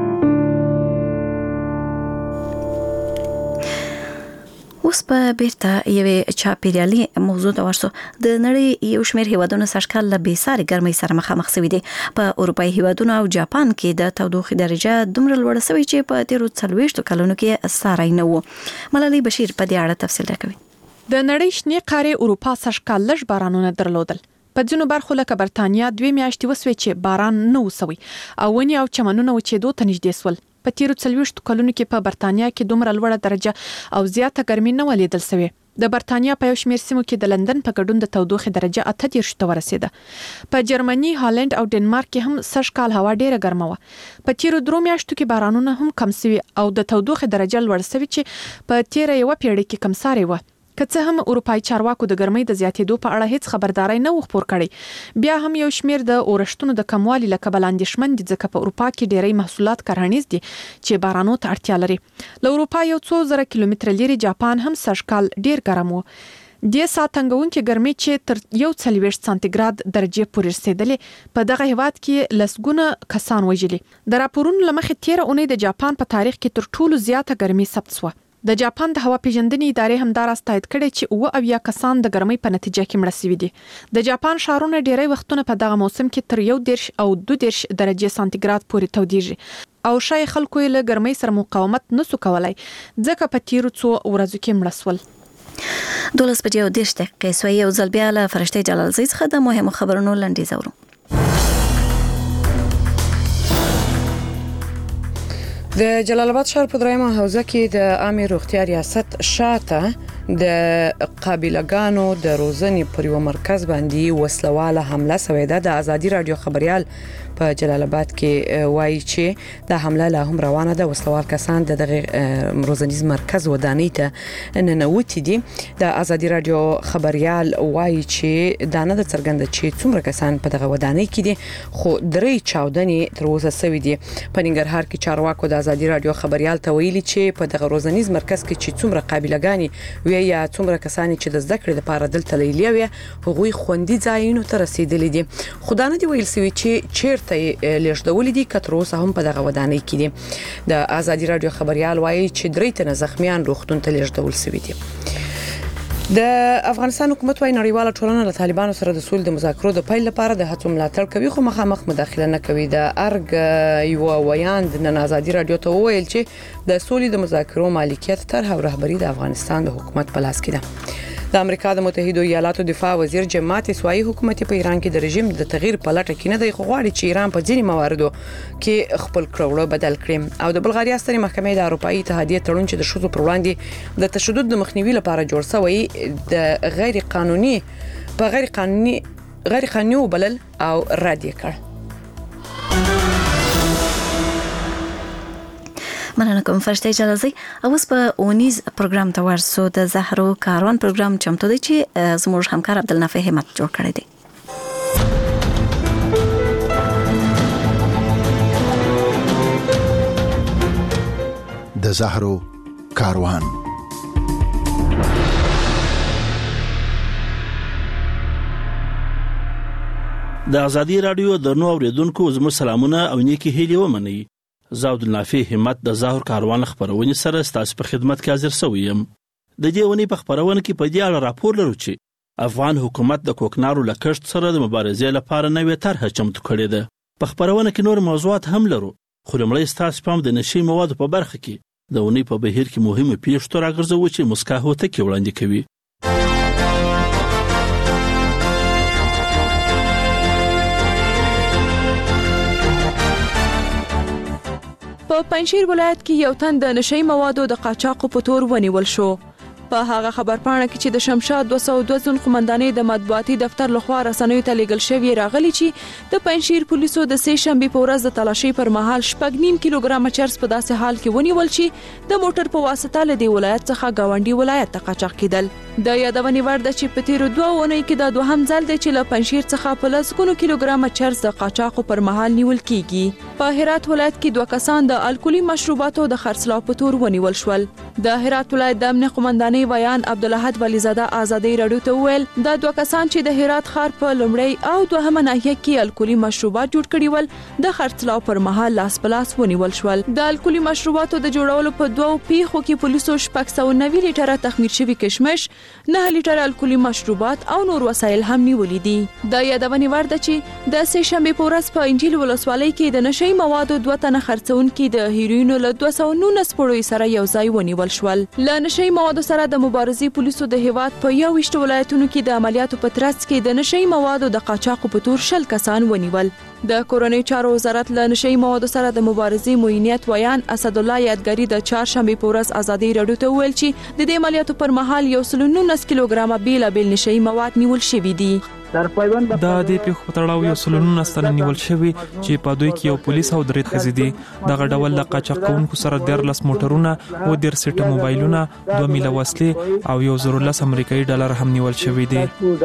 اوس په بیرته یوې چاپیریالي موضوع ته ورسو. د نړۍ یو شمېر هیوادونو سږکال له بېساري ګرمۍ سره مخامخ شوي دي. په اروپایي هیوادونو او جاپان کې د تودوخې درجه دومره لوړه شوې چې په تیرو څلوېښتو کلونو کې ساری نه و. ملالۍ بشیر په دې اړه تفصیل راکوي. د نړۍ شنې قاره اروپا سږکال لږ بارانونه درلودل. په ځینو برخو لکه برتانیا دوه میاشتې وسوي چې باران نه وسوي او ونی او چمنونه وچېدو ته نږدې سول. په تیرو څلوېښتو کلونو کې په برتانیا کې دومره لوړه درجه او زیاته ګرمي نه ولیدل شوې. د برتانیا په یو شمېر سیمو کې د لندن په ګډون د تودوخې درجه اته دېرش ته ورسېده. په جرمني، هالند او ډنمارک کې هم سږکال هوا ډېره ګرمه وه. په تیرو درو میاشتو کې بارانونه هم کم شوي او د تودوخې درجه لوړه شوې چې په تیره یوه پیړۍ کې کمسارې وه. که څه هم اروپایي چارواکو د ګرمۍ د زیاتېدو په اړه هیڅ خبرداري نه و خپور کړې، بیا هم یو شمېر د اورښتونو د کموالي له کبله اندېښمن دي ځکه په اروپا کې ډېری محصولات کرهڼیز دي چې بارانو ته اړتیا لري. له اروپا یو څو زره کیلومتره لري جاپان هم سږکال ډېر ګرم و. د سات تنګونکې ګرمۍ چې تر یو څلوېښت سانتیګراد درجې پورې رسېدلې په دغه هیواد کې لسګونه کسان وژلي. د راپورونو له مخې تیره اونۍ د جاپان په تاریخ کې تر ټولو زیاته ګرمي ثبت شوه. د جاپان د هوا پیژندنې ادارې هم دا راست تایید کړی چې اوه اویا کسان د ګرمۍ په نتیجه کې مړه شوي دي. د جاپان ښارونه ډېری وختونه په دغه موسم کې تر یو دېرش او دوه دېرش درجې سانتیګراد پورې تودېږي او شای خلکو یې له ګرمۍ سره مقاومت نسو کولای ځکه په تیرو څو ورځو کې مړه شول. دولس بجې او دېرش دقیقې سوې یو ځل بیا له فرشتې جلالزۍ څخه د مهمو خبرونو لنډیز اورو. د جلال آباد ښار په درېیمه حوزه کې د عامه روغتیا ریاست شاته د قابلګانو د روزنې پر یو مرکز باندې وسلواله حمله شوې ده. د ازادي رادیو خبريال په جلال آباد کې وایي چې د حمله لا هم روانه ده. وسلوال کسان د دغه روزنیز مرکز ودانۍ ته ننوتي دي. د ازادي رادیو خبريال وایي چې دا نه د څرګنده چې څومره کسان په دغه ودانۍ کې دي خو درې چاودنې تر اوسه شوې دي. په ننګرهار کې چارواکو د ازادي رادیو خبريال ته ویلي چې په دغه روزنیز مرکز کې چې څومره قابلګانی وي یا څومره کسان چې د زده کړې لپاره دلته لیلي وي هغوی خوندي ځایونو ته رسیدلي دي. خدانه دی ویل سوي چې چیرته لیږدولې دي که تر اوسه هم په دغه ودانۍ کې دي. د ازادي رادیو خبريال وایي چې درې تنه زخمیان روغتون ته لیږدول شوي دي. د افغانستان حکومت وايي نړیواله ټولنه له طالبانو سره د سولې د مذاکرو د پیل لپاره د هڅو ملاتړ کوي خو مخامخ مداخله نه کوي. د ارګ یو ویاند نن ازادي رادیو ته وویل چې د سولې د مذاکرو مالکیت طرح او رهبری د افغانستان د حکومت په لاس کې ده. د امریکا د متحده ایالاتو دفاع وزیر جیم ماتیس وايي حکومت په ایران کې د رژیم د تغییر په لټه کې نه دی خو غواړي چې ایران په ځینې مواردو کې خپل کړوړه بدل کړي. او د بلغاریا سترې محکمې د اروپאי اتحادیې تړون چې د شذو پر وړاندې د تشدد د مخنیوي لپاره جوړ شوی د غیر قانوني په غیر قانوني غیر قانوني وبلل او رد کړ. مننه کوم فرشته جلالزۍ. او اوس په اونیز پروګرام ته ورسو. د زهرو کاروان پروګرام چمتو دی چې زموږ همکار عبدالنافع همت جوړ کړی دی. د زهرو کاروان. د ازادي رادیو د نو اوریدونکو زموږ سلامونه او نیکی هیلې ومني. زه عبدالنافع همت د زهرو کاروان خبرونه سره ستاسو په خدمت کې حاضر شوم. د دې ونی په خبرونه کې په دې اړه راپور لرو چې افغان حکومت د کوکنارو لکشت سره د مبارزې لپاره نوې طرحه چمتو کړې ده. په خبرونه کې نور موضوعات هم لرو خو لمړی ستاسو پام د نشي موادو په برخه کې د ونی په بهیر کې مهمه پیښه راغورځو چې مسکا هوته کې وړاندې کوي. په پنځیر ولایت کې یو تن د نشئی موادو د قاچاقو په تور ونیول شو. په هغه خبرپاڼه کې چې د شمشاد دوه سوه دوه زون قومندانۍ د مطبوعاتي دفتر لخوا رسنیو ته لیږل شوی راغلی چې د پنځیر پولیسو د سې شنبې په ورځ د تلاشۍ پر مهال شپږ نیم کیلوګرام چرس په داسې حال کې ونیول چې د موټر په واسطه له دې ولایت څخه گاونډي ولایت ته قاچاق کېدل. د یادونې وړ ده چې په تیرو دوه اونۍ کې دا دوهم ځل دی چې له پنځیر څخه په لسګونو کیلوګرام چرس د قاچاقو پر مهال نیول کیږي. په هرات ولایت کې دوه کسان د الکولي مشروباتو د خرڅلاو په تور ونیول شول. د هرات ولایت د امن قومندانۍ ویان عبدالاحد ولیزاده ازادي رادیو ته ویل دا دوه کسان چې د هرات ښار په لومړی او دوهمه ناحیه کې الکولي مشروبات جوړ کړي ول د خرڅلاو پر مهال لاس په لاس ونیول شول. د الکولي مشروباتو د جوړولو په دوو پیښو کې پولیسو شپږ سوه نوي لیټره تخمیر شوي کشمش، نه لیټر الکولي مشروبات او نور وسایل هم نیولې دي. د یادونې وړ ده چې د سه شنبه په ورځ په انجیل ولسوالۍ کې د نشئی موادو دوه تنه خرڅونکي د هیروینو له دوه سوه نولس پړوي سره یو ځای ونیول شول. له نشئی موادو سره د مبارزې پولیسو د هیواد په یو ویشت ولایتونو کې د عملیاتو په ترڅ کې د نشئی موادو د قاچاقو په تور شل کسان ونیول. د کورنۍ چارو وزارت له نشئی موادو سره د مبارزې معینیت ویان اسدالله یادګاری د چهارشنبه په ورځ ازادي رادیو ته ویل چې د دې عملیاتو پر مهال یو سل نولس کیلوګرامه بیلابیل نشئی مواد نیول شوي دي. د دې پیښو په تړاو یو سل نولس تنه نیول شوي چې په دوی کې یو پولیس او درې ښځې دي. دغه ډول د قاچاق کوونکو سره دیارلس موټرونه او ډیر سیټ موبایلونه دوه میله وسلې او یو زر لس امریکایي ډالر هم نیول شوي دي.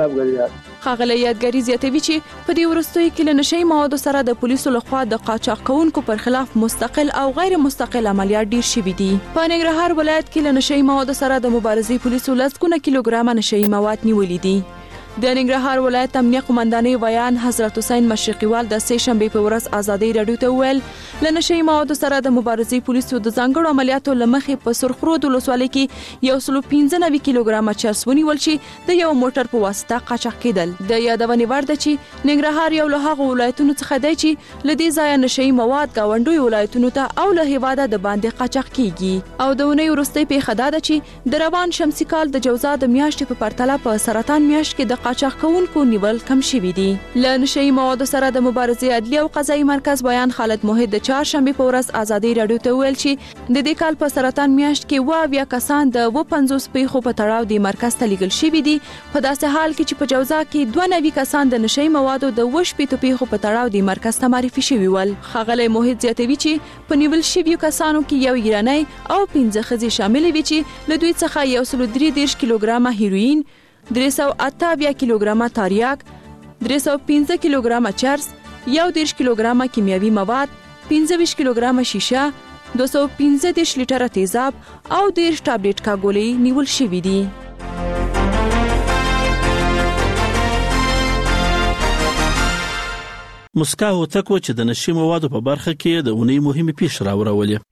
ښاغلی یادګاری زیاتوي چې په دې وروستیو کې له نشئی موادو سره د پولیسو لخوا د قاچاق کوونکو پر خلاف مستقل او غیر مستقل عملیات ډیر شوي دي. په ننګرهار ولایت کې له نشئی موادو سره د مبارزې پولیسو لسګونه کیلوګرامه نشئی مواد نیولې دي. د ننګرهار ولایت امنیه قومندانۍ ویان حضرت حسین مشرقیوال د سه شنبه په ورځ ازادي رادیو ته ویل له نشئی موادو سره د مبارزې پولیسو د ځانګړو عملیاتو لمخې په سرخرود ولسوالۍ کې یو سل پنځه نوي کیلوګرامه چرس ونیول چې د یو موټر په واسطه قاچاق کېدل. د یادونې وړ ده چې ننګرهار یو له هغو ولایتونو څخه دی چې له دې ځایه نشئی مواد ګاونډیو ولایتونو ته او له هیواده د باندې قاچاق کیږي. او د اونۍ وروستۍ پیښه دا ده چې د روان شمسي کال د جوزا د میاشتې په پرتله په سرطان میاشت کې د قاچاق کوونکو نیول کم شوي دي. له نشئی موادو سره د مبارزې عدلیه او قضایي مرکز بیان خالد موحد د چهارشنبه په ورځ ازادي رادیو ته ویل چې د دې کال په سرطان میاشت کې اووه اویا کسان د اووه پنځوس پیښو په تړاو د مرکز ته لیږل شوي دي. په داسې حال کې چې په جوزا کې دوه نوي کسان د نشئی موادو د اووه شپېتو پیښو په تړاو د مرکز ته معرفي شوي ول. ښاغلی موحد زیاتوي چې په نیول شویو کسانو کې یو ایرانی او پنځه ښځې شاملې وي چې له دوی څخه یو سل درې دېرش کیلوګرامه هیروین، درې سوه اته اویا کیلوګرامه تاریاک، درې سوه پنځه کیلوګرامه چرس، یو دېرش کیلوګرامه کیمیاوي مواد، پنځه ویشت کیلوګرامه شیشه، دوه سوه پنځه دېرش لیټره تیزاب او دېرش ټابلیټ کاګولۍ نیول شوي دي. مسکا هوتک و چې د نشي موادو په برخه کې د اونۍ مهمه پیښه راوړولې.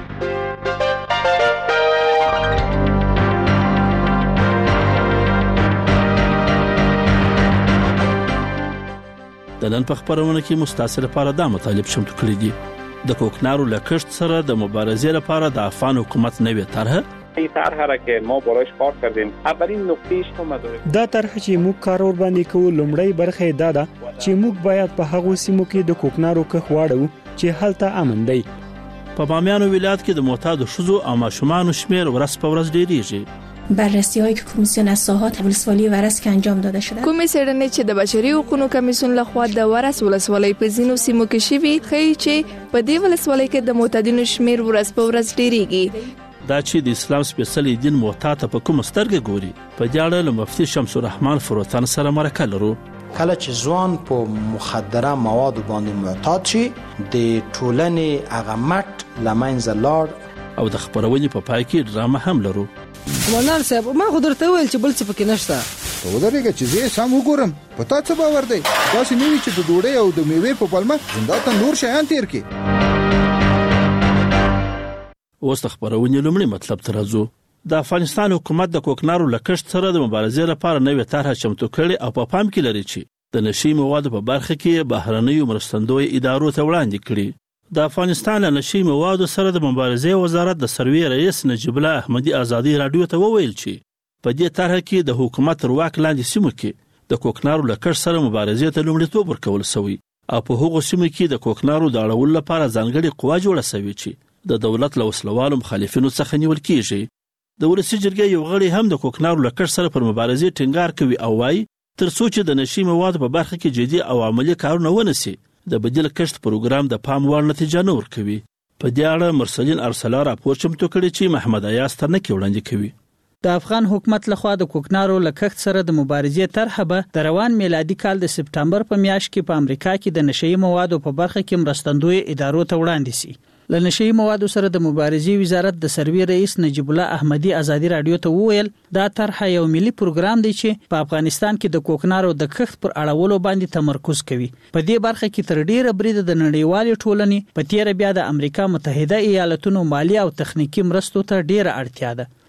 د نن په خبرونه کې مستاسل لپاره دا مطالب شمت کړی دي. د کوکنارو لکشت سره د مبارزې لپاره د افغان حکومت نوې طرح این طرح را که ما برایش کار کردیم اولین نقطهش هم مدارک دا طرح چې موږ کار ور باندې کوو لومړی برخه دا ده چې موږ باید په هغو سیمو کې د کوکنارو کښ واړو چې هلته امن دی. په بامیان ولایت کې د معتادو ښځو او ماشومانو شمیر ورځ په ورځ ډیریږي. بررسی‌هایی که کمیسیون از ساحات ولسوالی ورس که انجام داده شده. کومې څېړنې چې د بشري حقوقو کمیسیون لخوا د ورس ولسوالۍ په ځینو سیمو کې شوي ښیي چې په دې ولسوالۍ کې د معتادینو شمیر ورځ په ورځ ډیریږي. دا چې د اسلام سپیڅلي دین معتاد ته په کوم سترګه ګوري په دې اړه له مفتي شمس الرحمن فروتن سره مرکه لرو. کله چې ځوان په مخدره موادو باندې معتاد شي د ټولنې هغه مټ له منځه لاړ او د خبرونې په پای کې ډرامه هم لرو. مولانا صاحب ما خو درته ویل چې بل څه پکې نشته. ته ودرېږه چې زه سم وګورم. په تا څه باور دی؟ داسې نه وي چې د ډوډۍ او د میوې په پلمه زنده ته نور شیان تیر کړي. اوس د خبرونې لومړی مطلب ته راځو. د افغانستان حکومت د کوکنارو لکشت سره د مبارزې لپاره نوې طرحه چمتو کړې او په پام کې لري چې د نشي موادو په برخه کې بهرنیو مرستندوی ادارو ته وړاندې کړي. د افغانستان له نشي موادو سره د مبارزې وزارت د سروي رئیس نجیب الله احمدي ازادي رادیو ته وویل چې په دې طرح کې د حکومت تر واک لاندې سیمو کې د کوکنارو لکشت سره مبارزې ته لومړیتوب ورکول شوی او په هغو سیمو کې د کوکنارو د اړولو لپاره ځانګړې قوا جوړه شوې چې د دولت له وسلوالو مخالفینو څخه نیول کیږي. د ولسي جرګې یو غړی هم د کوکنارو لکشت سره پر مبارزې ټینګار کوي او وايي تر څو چې د نشي موادو په برخه کې جدي او عملی کارونه ونشي د بدیل کشت پروګرام د پام وړ نتیجه نه ورکوي. په دې اړه مرسلین ارسلا راپور چمتو کړی چې محمد ایاز تر نه کې وړاندې کوي. د افغان حکومت لخوا د کوکنارو لکښت سره د مبارزې طرحه به د روان میلادي کال د سپټمبر په میاشت کې په امریکا کې د نشئی موادو په برخه کې مرستندوی ادارو ته وړاندې شي. له نشئی موادو سره د مبارزې وزارت د سروي رئیس نجیب الله احمدي ازادي رادیو ته وویل دا طرحه یو ملي پروګرام دی چې په افغانستان کې د کوکنارو د کښت پر اړولو باندې تمرکز کوي. په دې برخه کې تر ډیره بریده د نړیوالې ټولنې په تیر بیا د امریکا متحده ایالاتونو مالی او تخنیکی مرستو ته ډیره اړتیا ده.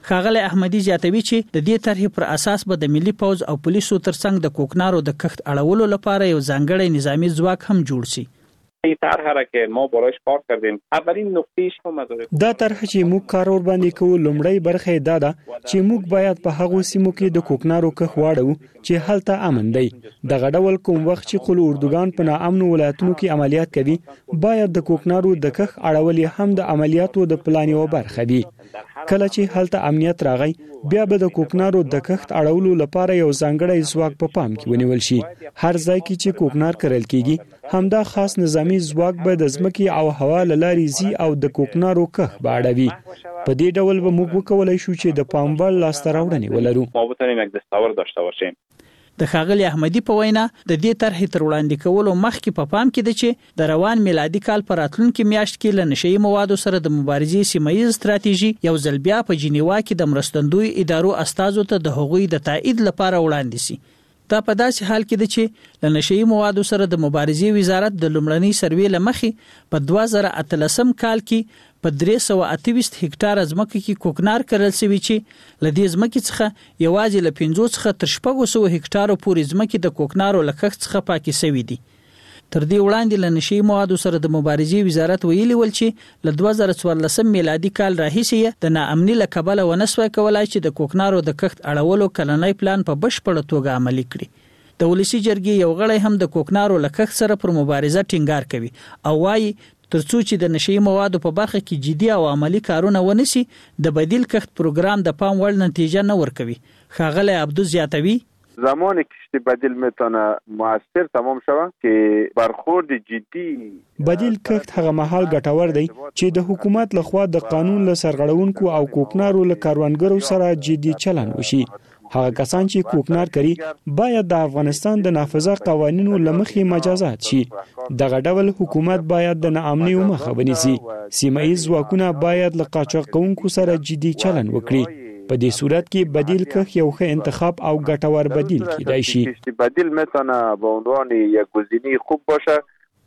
ښاغلی احمدي زیاتوي چې د دې طرحې پر اساس به د ملي پوز او پولیسو ترڅنګ د کوکنارو د کښت اړولو لپاره یو ځانګړی نظامی ځواک هم جوړ شي. این طرح را که ما بالاش کار کردیم اولین نقطهش هم مدارک دا طرح چې موږ کار ور باندې کوو لومړی برخه دا ده چې موږ باید په هغو سیمو کې د کوکنارو کښت واړو چې هلته امن دی. دغه ډول کوم وخت چې خپل اردوګان په ناامن ولایتونو کې عملیات کوي باید د کوکنارو د کښت اړول هم د عملیاتو د پلان یو برخه وي. کله چې هلته امنیت راغی بیا به د کوکنارو د کښت اړولو لپاره یو ځانګړی ځواک په پام کې ونیول شي. هر ځای کې چې کوکنار کرل کیږي همدا خاص نظامی ځواک به د ځمکې او هوا له لارې زی او د کوکنارو کښت باړوي. په دې ډول به موږ وکولای شو چې د پاموړ لاسته راوړنې ولرو. ما بتونیم یک دستاورد داشته باشیم. د ښاغلي احمدي په وینا د دې طرحې تر وړاندې کولو مخکې په پام کې ده چې د روان میلادي کال په راتلونکي میاشت کې له نشهیي موادو سره د مبارزې سیمه‌ییز ستراتیژي یو ځل بیا په جنیوا کې د مرستندوی ادارو استازو ته د هغوی د تایید لپاره وړاندې شي. دا په داسې حال کې ده چې له نشهیي موادو سره د مبارزې وزارت د لومړنۍ سروې له مخې په دوه زره اتلسم کال کې په درې سوه اته ویشت هکټاره ځمکه کې کوکنار کرل شوی چې له دې ځمکې څخه یوازې له پنځو څخه تر شپږو سوو هکټارو پورې ځمکې د کوکنارو له کښت څخه پاکې شوي دي. تر دې وړاندې له نشهیي موادو سره د مبارزې وزارت ویلي ول چې له دوه زره څوارلسم میلادي کال راهیسې د ناامنۍ له کبله ونه سوای کولای چې د کوکنارو د کښت اړولو کلنی پلان په بشپړه توګه عملي کړي. د ولسی جرګې یو غړی هم د کوکنارو له کښت سره پر مبارزه ټینګار کوي او وايي ترڅو چې د نشهیي موادو په برخه کې جدي او عملی کارونه ونشي د بدیل کښت پروګرام د پام وړ نتیجه نه ورکوي. ښاغلی عبدو زیاتوي زمانی کشت بدیل میتونه موثر تمام شوه که برخورد جدی بدیل کښت هغه مهال ګټور دی چې د حکومت لخوا د قانون له سرغړونکو او کوکنارو له کاروانګرو سره جدي چلند وشي. هغه کسان چې کوکنار کوي باید د افغانستان د نافذه قوانینو لمخې مجازات شي. دغه ډول حکومت باید د ناامنۍ مخه ونیسي. سیمه‌ییز ځواکونه باید له قاچاق کوونکو سره جدي چلند وکړي. په دې صورت کې بدیل کښت یو ښه انتخاب او ګټور بدیل کېدای شي. بدیل میتونه به عنوان یک گزینه خوب باشه.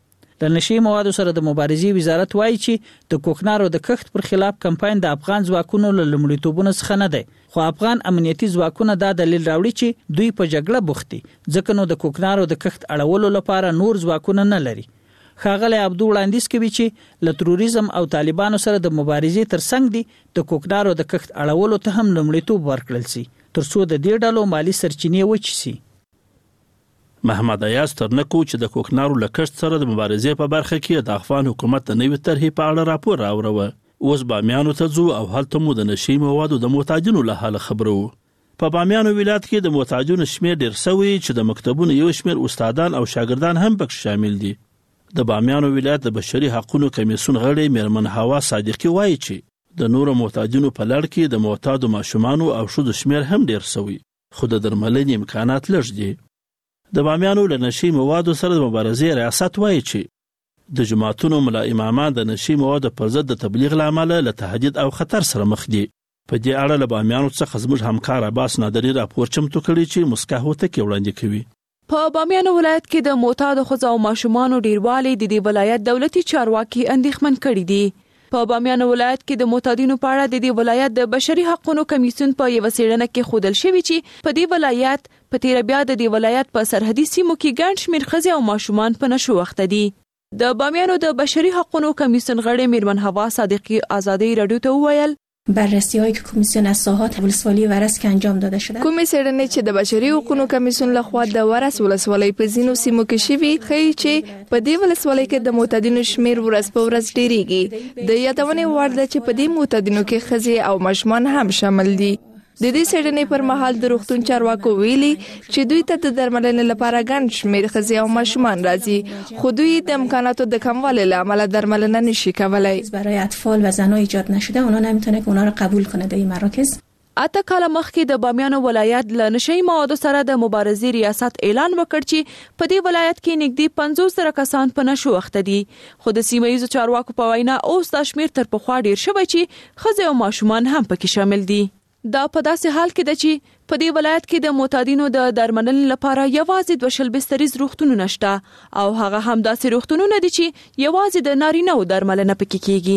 د نشهیي موادو سره د مبارزې وزارت وایي چې د کوکنارو د کښت پر خلاف کمپاین د افغان ځواکونو له لومړیتوبونو څخه نه دی. خو افغان امنیتي ځواکونه دا دلیل راوړي چې دوی په جګړه بوخت دي ځکه نو د کوکنارو د کښت اړولو لپاره نور ځواکونه نه لري. ښاغلی عبدو وړاندیز کوي چې له تروریزم او طالبانو سره د مبارزې ترڅنګ دي د کوکنارو د کښت اړولو ته هم لومړیتوب ورکړل شي ترڅو د دې ډلو مالی سرچینې وچ شي. محمد ایاز ترنکو چې د کوکنارو له کښت سره د مبارزې په برخه کې د افغان حکومت د نوې طرحې په اړه راپور راوړو. اوس بامیانو ته ځو او هلته مو د نشهیي موادو د محتاجینو له حاله خبرو. په بامیانو ولایت کې د محتاجینو شمیر ډیر شوی چې د مکتبونو یو شمیر استادان او شاګردان هم پکې شامل دي. د بامیانو ولایت د بشري حقوقو کمیسیون غړي میرمن هوا صادقي وایي چې د نورو محتاجینو په لړ کې د معتادو ماشومانو او ښځو شمیر هم ډیر شوی خو د درملنې امکانات لږ دي. د بامیانو له نشهیي موادو سره د مبارزې ریاست وایي چې د جماعتونو ملا امامان د نشهیي موادو پر ضد د تبلیغ له امله له تهدید او خطر سره مخ دي. په دې اړه له بامیانو څخه زموږ همکار عباس نادري راپور چمتو کړی چې مسکا هوته کې وړاندې کوي. په بامیانو ولایت کې د معتادو ښځو او ماشومانو ډیروالی د دې ولایت دولتي چارواکي اندېښمن کړي دي. په بامیانو ولایت کې د معتادینو په اړه د دې ولایت د بشري حقوقو کمیسیون په یو څېړنه کې ښودل شوی چې په دې ولایت په تیر بیا د دې ولایت په سرحدي سیمو کې ګڼ شمېر ښځې او ماشومان په نشو اخته دي. د بامیانو د بشري حقوقو کمیسیون غړي میرمن هوا صادقی آزادی رادیو ته وویل بررسی‌هایی که کمیسیون از ساحات ولسوالی ورس که انجام داده شده کومې څېړنې چې د بشري حقوقو کمیسیون لخوا د ورس ولسوالۍ په ځینو سیمو کې شوي ښیي چې په دې ولسوالۍ کې د معتادینو شمیر ورځ په ورځ ډیریږي. د یادونې وړ ده چې په دې معتادینو کې ښځې او ماشومان هم شامل دي. د دې څېړنې پر مهال د روغتون چارواکو ویلي چې دوی ته د درملنې لپاره ګڼ شمېر ښځې او ماشومان راځي خو دوی د امکاناتو د کموالي له امله درملنه نشي کولی. برای اطفال و زنان ایجاد نشده اونا نمیتونه که اونا رو قبول کنه در این مراکز. اته کاله مخکې د بامیانو ولایت له نشهیي موادو سره د مبارزې ریاست اعلان وکړ چې په دې ولایت کې نږدې پنځوس زره کسان په نشو اخته دي خو د سیمه ییزو چارواکو په وینا اوس دا شمېر تر پخوا ډیر شوی چې ښځې او ماشومان هم پکې شامل دي. دا په داسې حال کې ده چې په دې ولایت کې د معتادینو د درملنې لپاره یوازې دوه شل بستریز روغتونونه شته او هغه هم داسې روغتونونه دي چې یوازې د نارینه‌و درملنه پکې کیږي.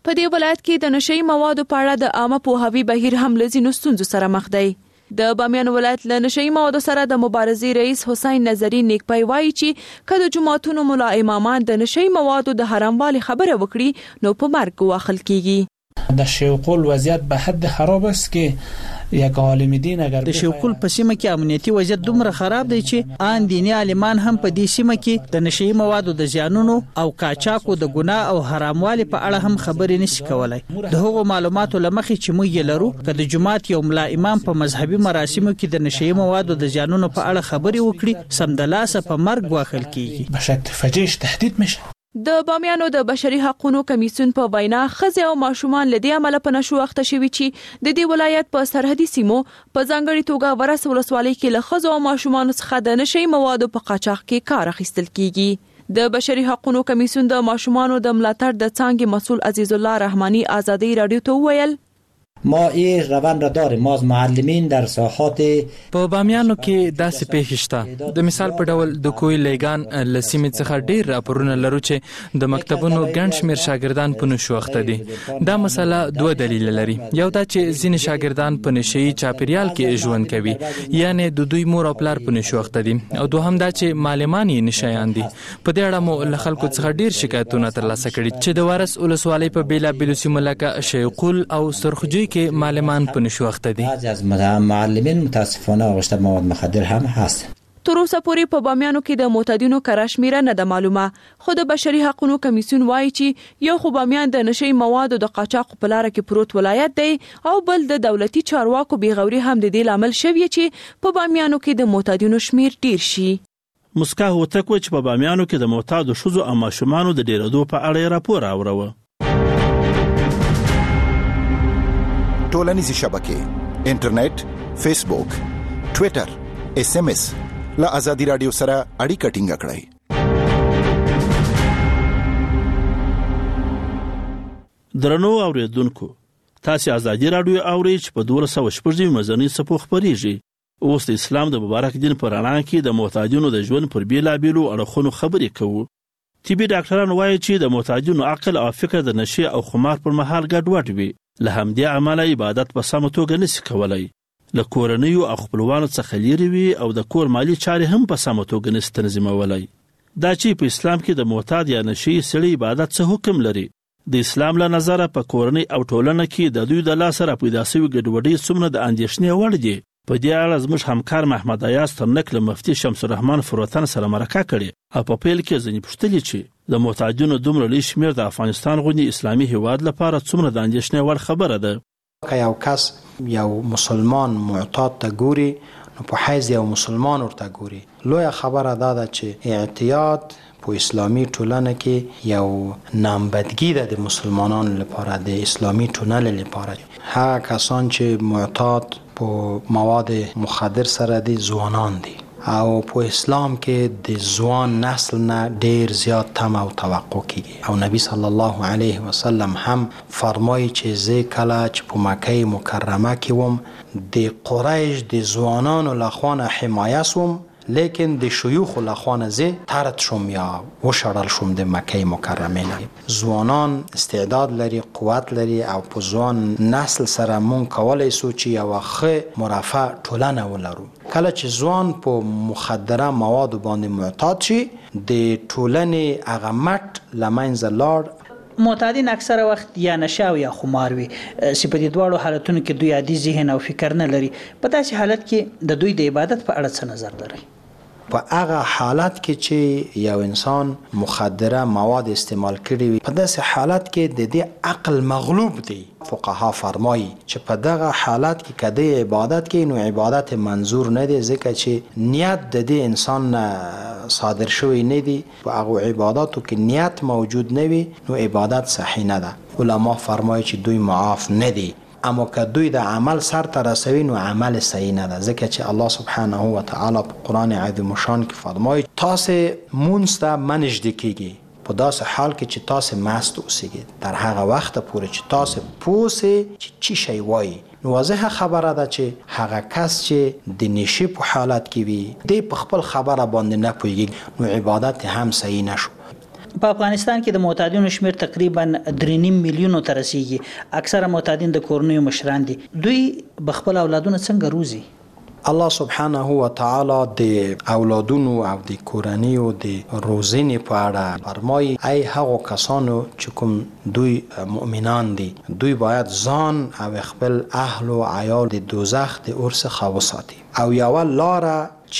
په دې ولایت کې د نشئی موادو په اړه د عامه پوهاوي بهیر هم له ځینو ستونزو سره مخ دی. د بامیان ولایت له نشئی موادو سره د مبارزې رئیس حسین نظری نیکپای وایي چې کله جماعتونو ملا امامان د نشئی موادو د حراموالي خبره وکړي نو په مرګ واخل کیږي. د شیوقول وضعیت به حد خراب است که یک عالم دین اگر د شیوقول په سیمه کې امنیتي وضعیت دومره خراب دی چې ان دینی عالمان هم په دې سیمه کې د نشئی موادو د زیانونو او کاچاکو د ګناه او حراموالي په اړه هم خبرې نشي کولای. د هغو معلوماتو لمخې چې موږ یې لرو که د جماعت یو ملا امام په مذهبي مراسمو کې د نشئی موادو د زیانونو په اړه خبرې وکړي سمدلاسه په مرګ واخل کیږي. به شکل فجیع تهدید میشه. د بامیانو د بشري حقوقو کمیسیون په وینا ښځې او ماشومان له دې عمله په نشو اخته شوي چې د دې ولایت په سرحدي سیمو په ځانګړي توګه ورس ولسوالۍ کې له ښځو او ماشومانو څخه د نشئی موادو په قاچاق کې کار اخیستل کیږي. د بشري حقوقو کمیسیون د ماشومانو د ملاتړ د څانګې مسؤل عزیز الله رحمانی آزادی رادیو ته وویل ما این روند را داریم. ما از معلمین در ساحات په بامیانو کې داسې پیښې شته. د مثال په ډول د کوی لیگان لسیمې څخه ډیر راپورونه لرو چې د مکتبونو ګڼ شمېر شاګردان په نشو اخته دي. دا مسله دوه دلیل لري. یو دا چې ځینې شاګردان په نشئی چاپیریال کې ژوند کوي یعنی د دوی مور او پلار په نشو اخته دي او دوهم دا چې معلمان یې نشایان دي. په دې اړه مو له خلکو څخه ډیر شکایتونه ترلاسه کړي چې د ورس ولسوالۍ په بیلابیلو سیمو لکه شیقول او سرخجوی کې معلمان په نشو اخته دي. بعضی از معلمین متاسفانه آغشته مواد مخدر هم هست. تر اوسه پورې په بامیانو کې د معتادینو کره شمیره نه ده معلومه. خو د بشري حقوقو کمیسیون وایي چې یو خو بامیان د نشئی موادو د قاچاق په لار کې پروت ولایت دی او بل د دولتي چارواکو بیغوري هم د دې لامل شوی چې په بامیانو کې د معتادینو شمیر ډیر شي. مسکا هوتک چې په بامیانو کې د معتادو ښځو او ماشومانو د ډیرېدو په اړه راپور اوروه. ټولنیزې شبکې انټرنیټ، فیسبوک، ټوئیټر، اس ام اس له آزادي رادیو سره اړیکه ټینګه کړئ. درنو اوریدونکو تاسو آزادي رادیو اورئ چې په دوه سوه شپږ مزنی صفو خبريږي. اوس د اسلام د مبارک دین پر رڼا کې د معتادینو د ژوند پر بیلابیلو اړخونو خبرې کوو. طبي ډاکټران وایي چې د معتادینو عقل او فکر د نشي او خمار پر مهال ګډوډ وي. له همدې عمله عبادت په سمه توګه نشي کولای. له کورنیو او خپلوانو څخه لري وي او د کور مالی چارې هم په سمه توګه نشي تنظیمولای. دا چې په اسلام کې د معتاد یا نشي سړي عبادت څه حکم لري. د اسلام له نظره په کورنۍ او ټولنه کې د دوی د لاس سره پیدا شوی ګډوډي څومره د اندېښنې وړ دي. په دې اړه زموږ همکار محمد ایاز ترنک له مفتي شمس الرحمن فروتن سره مرکه کړې او په پیل کې ځینې پوښتنې چې د معتادینو دومره لوی شمېر د افغانستان غوندي اسلامي هیواد لپاره څومره د اندېښنې وړ خبره ده. که یو کس یو مسلمان معتاد ته ګوري نو په حیث یو مسلمان ورته ګوري. لویه خبره دا ده چې اعتیاد په اسلامي ټولنه کې یو نامبدګي ده د مسلمانانو لپاره، د اسلامي ټولنې لپاره. هغه کسان چې معتاد په مواد مخدر سره دي ځوانان دي او په اسلام کې د ځوان نسل نه ډیر زیات تم او توقع کیږي او نبی صلی الله علیه وسلم هم فرمایي چې زه کله چې په مکه مکرمه کې وم د قریش د ځوانانو لخوا حمایه سوم لیکن د شيوخ لخوا زه طرد شوم یا وشړل شوم د مکه مکرمه نه. ځوانان استعداد لري، قوت لري او په ځوان نسل سره مونږ کولای سو چې یو ښه مرفه ټولنه ولرو. کله چې ځوان په مخدره مواد باندې معتاد شي د ټولنې هغه مټ لمنځه لاړ. معتادین اکثره وخت یا نشه او یا خمار وي چې په دې دواړو حالتونو کې دوی عادي ذهن او فکر نه لري. په داسې حالت کې د دوی د عبادت په اړه څه نظر لري؟ په هغه حالت کې چې یو انسان مخدره مواد استعمال کړي وي په داسې حالت کې د دې عقل مغلوب دی. فقها فرمایي چې په دغه حالت کې کدی عبادت کې نو عبادت منظور نه دی ځکه چې نیت د دې انسان صادر شوی نه دی. په هغه عبادتو کې نیت موجود نه وي نو عبادت صحیح نه ده. علما فرمایي چې دوی معاف نه دی اما که دوی د عمل سر ته رسوي نو عمل صحیح نه ده ځکه چې الله سبحانه و تعالی په قرآن عظیم شان کې فرمایي تاسو مونږ ته منځ کیږي په داسې حال کې چې تاسو مست اوسئ در هغه وخت پورې چې تاسو پوسئ چې چی شی وایي. نو واضحه خبره ده چې هغه کس چې د نشي په حالت کې وي د په خپل خبره باندې نه پوهیږي نو عبادت هم صحیح نشو. په افغانستان کې د معتادینو شمیر تقریبا درې نیم میلیونو ته رسیږي. اکثره معتادین د کورنیو مشران دي. دوی بخپل اولادونه څنګه روزي؟ الله سبحانه و تعالی د اولادونو او د کورنیو د روزنې په اړه فرمایي ای هغه کسانو چې کوم دوی مؤمنان دي دوی باید ځان او خپل اهل او عیال د دوزخ د اور څخه وساتي. او یو لاره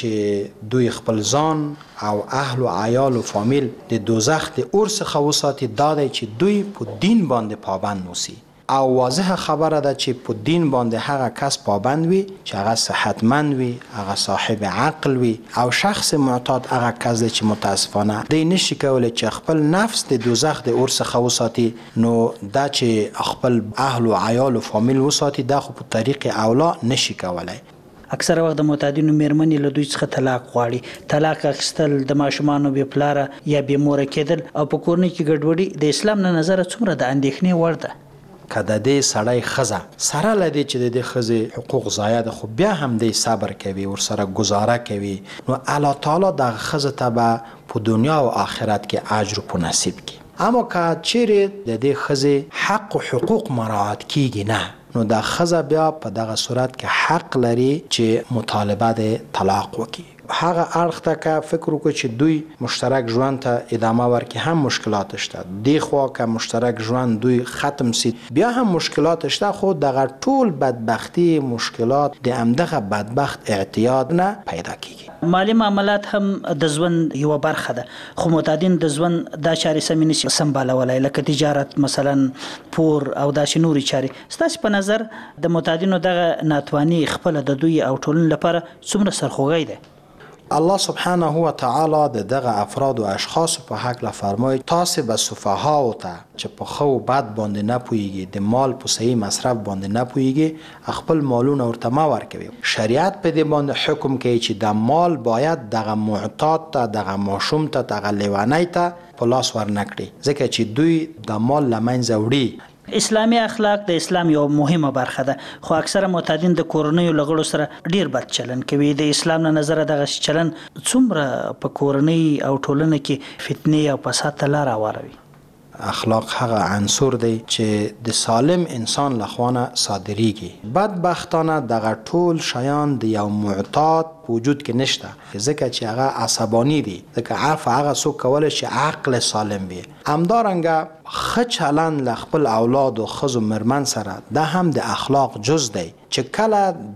چې دوی خپل ځان او اهل او عیال او فامیل د دوزخ د اور څخه وساتي دا دی چې دوی په دین باندې پابند اوسي. او واضحه خبره ده چې په دین باندې هغه کس پابند وي چې هغه صحتمند وي، هغه صاحب عقل وي. او شخص معتاد هغه کس دی چې متاسفانه دی نشي کولی چې خپل نفس د دوزخ د اور څخه وساتي. نو دا چې خپل اهل او عیال او فامیل وساتي دا خو په طریق اولا نشي کولی. اکثره وخت د معتادینو میرمنې له دوی څخه طلاق غواړي. طلاق اخیستل د ماشومانو بې پلاره یا بې موره کېدل او په کورنۍ کې ګډوډي د اسلام نه نظره څومره د اندېښنې وړ ده. که د دې سړی ښځه سره له دې چې د دې ښځې حقوق ضایع ده خو بیا هم دی صبر کوي ورسره ګزاره کوي نو الله تعالی دغه ښځې ته به په دنیا او آخرت کې اجر په نصیب کړي. اما که چیرې د دې ښځې حق او حقوق مراعات کیږي نه نو دا ښځه بیا په دغه صورت کې حق لري چې مطالبه د طلاق وکړي. هغه اړخ ته که فکر وکړو چې دوی مشترک ژوند ته ادامه ورکړي هم مشکلات شته. دی خوا که مشترک ژوند دوی ختم سي بیا هم مشکلات شته. خو دغه ټول بدبختی مشکلات د همدغه بدبخت اعتیاد نه پیدا کیږي. مالی معاملات هم د ژوند یو برخه ده خو معتادین د ژوند دا چارې سمې نشي سمبالولای لکه تجارت مثلا پور او داسې نورې چارې. ستاسو په نظر د معتادینو دغه ناتواني خپل د دوی او ټولنې لپاره څومره سرخوږی ده؟ الله سبحانه و تعالی د دغه افراد او اشخاص په حق لا فرمایي تاسو به سفهاو ته چې په خو بد باندې نه پويږي د مال په صحیح مصرف باندې نه پويږي خپل مالونه ورته ما ورکوي. شریعت په دې باندې حکم کوي چې د مال باید دغه معتاد ته دغه ماشوم ته دغه لیوانی ته په لاس ورنکړي ځکه چې دوی د مال لمنځه وړي. اسلامي اخلاق د اسلام یو مهمه برخه ده خو اکثره معتادین د کورنیو لغړو سره ډیر بد چلن کوي. د اسلام نه نظر دغه چلن څومره په کورنۍ او ټولنه کې فتنې او فساد ته لار هواروي. اخلاق هغه عنصر دی چې د سالم انسان لخوانه صادریږي. بدبختانه دغه ټول شیان د یو معتاد په وجود کې نشته ځکه چې هغه عصبانی دي ځکه عارف هغه څوک کولی چې عقل سالم وي. همدارنګه ښه چلند له خپل اولاد او ښځو میرمن سره دا هم د اخلاق جز دی چې کله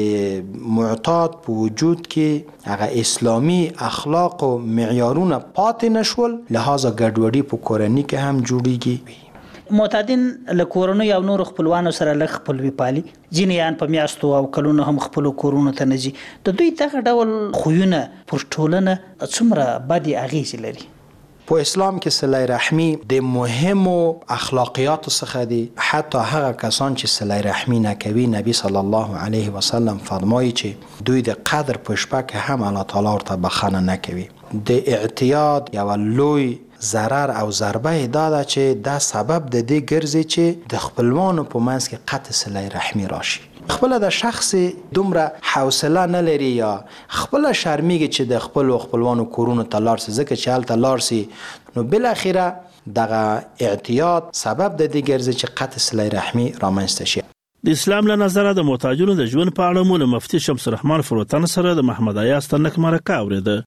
د معتاد په وجود کې هغه اسلامی اخلاق او معیارونه پاتې نشول لہذا ګډوډي په کورنۍ کې هم جوړیږي. معتادین له کورونو او نور خپلوانو سره لږ خپلوي پالي. ځینې یان په میاشتو او کلونو هم خپلو کورونو ته نه ځي. د دوی دغه ډول خویونه پر ټولنه څومره بدې اغیزې لري؟ په اسلام کې صله رحمی د مهمو اخلاقیاتو څخه دي. حتی هغه کسان چې صله رحمی نه کوي نبی صلی الله علیه وسلم فرمایي چې دوی د قدر په شپه کې هم الله تعالی ورته بخښنه نه کوي. د اعتیاد یو لوی ضرر او ضربه دا ده چې دا سبب د دې ګرځي چې د خپلوانو په منځ کې قطع صله رحمی راشي. خپل د شخص دومره حوصله نه لري یا خپل شرمېږي چې د خپل خپلوانو کورونو ته لاړ شي ځکه چې هلته لاړ شي نو بل اخیره دغه اعتیاد سبب د دې ګرځي چې قطع صله رحمی رامنځته شي. د اسلام له نظره د معتادینو د ژوند په اړه مو له مفتي شمس الرحمن فروتن سره د محمد ایاز تنک مرکه اوریده.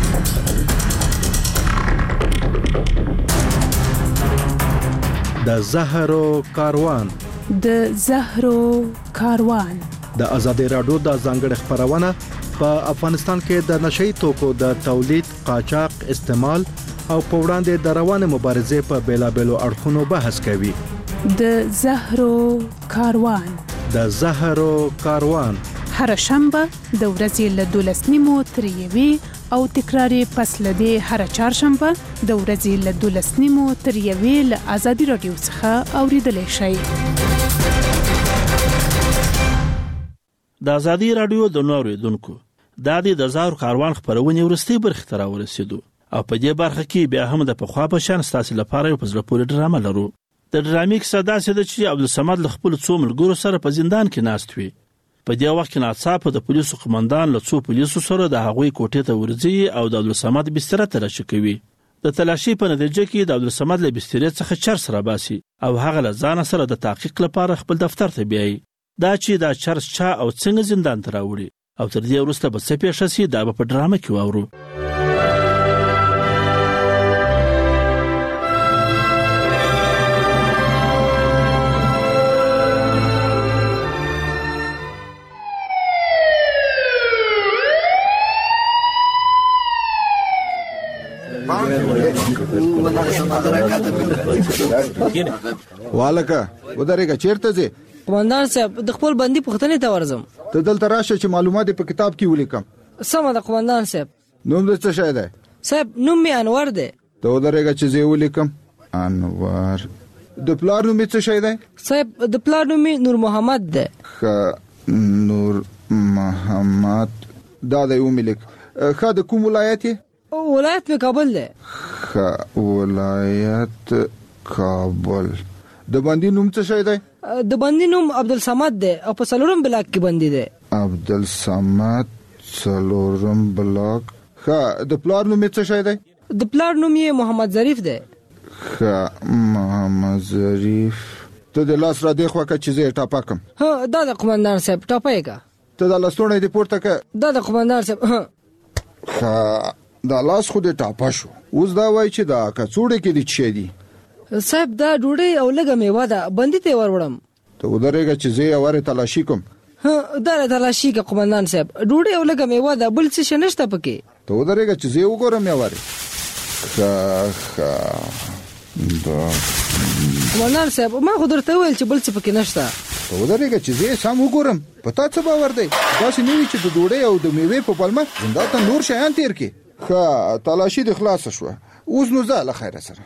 د زهرو کاروان د زهرو کاروان د ازادي رادیو د ځانګړي خبرونه په افغانستان کې د نشئی توکو د تولید، قاچاق، استعمال او په وړاندې د روانه مبارزې په بیلابېلو اړخونو بحث کوي. د زهرو کاروان د زهرو کاروان هر شنبه د ورځې له دولس نیمو تر یوې او تکراری پس لدی هر چهارشنبه د ورځې له دولس نیمو تر یوې له ازادي رادیو څخه اوریدلای شئ. د ازادي رادیو د نورو دونکو د دې د زهرو کاروان خبرونه ورستي برخه تر ورسېدو او په دې برخه کې بیا هم د پخوا په شان ستاسو لپاره یو پزله پورې ډرامه لرو. د ډرامې کیسه داسې ده چې عبدالصمد له خپل څو ملګرو سره په زندان کې ناست وي. په دې وخت کې ناڅاپه د پولیسو قومندان له څو پولیسو سره د هغوی کوټې ته ورځي او د عبدالصمد بستر ته راشکوي. د تلاشي په نتیجه کې د عبدالصمد له بسترې څخه چرس راباسي او هغه له ځان سره د تحقیق لپاره خپل دفتر ته بیایي. دا چې دا چرس چا او څنګه زندان ته راوړي او تر دې وروسته به څه پیښه شي دا به په ډرامه کې واورو. والکه ودرېګه چیرته ځې؟ قومندان صاحب د خپل بندي پوښتنې ته ورځم. ته دلته راشه چې معلومات په کتاب کې ولیکم. سمه ده قومندان صاحب. نوم دې څه شی دی؟ صاحب نوم مې انور دی. ته ودرېګه چې زه ولیکم. انور. د پلار نوم څه شی دی؟ صاحب د پلار نوم نور محمد دی. ښه نور محمد دا دی وملیک. ښه د کوم ولایت یې؟ ولایت مې کابل دی. ښه ولایت کابل. د بندي نوم څه شی دی؟ د بندي نوم عبدالصمد دی او په څلورم بلاک کې بندي دی. عبدالصمد څلورم بلاک. ښه د پلار نوم څه شی دی؟ د پلار نوم یې محمد ظریف دی. ښه محمد ظریف. ته د لاس را دی خوا که چې زه یې ټاپه کړم. ها دا د قومندان صاحب ټاپه یې که. ته دا لستوڼی دې پورته که. دا د قومندان صاحب. ها ښه دا لاس خو دې ټاپه شو. اوس دا وایي چې دا کڅوړې کې دې څه شی دي؟ صاحب دا ډوډۍ او لږه میوه ده بندي ته ور وړم. ته ودرېږه چې زه یې ورې تلاشي کوم. ها دا تلاشي که قومندان صاحب ډوډۍ او لږه میوه ده بل څه شی نشته پکې. ته ودرېږه چې زه یې وګورم یې ورې. ښه ښه دا قومندان صاحب ما خو درته وویل چې بل څه پکې نشته. ته ودرېږه چې زه یې سم وګورم. په تا څه باور دی؟ داسې نه وي چې د ډوډۍ او د میوې په پلمه زندان ته نور شیان تیر کړي. ښه تلاشي دې خلاصه شوه. اوس نو ځه له خیره سره.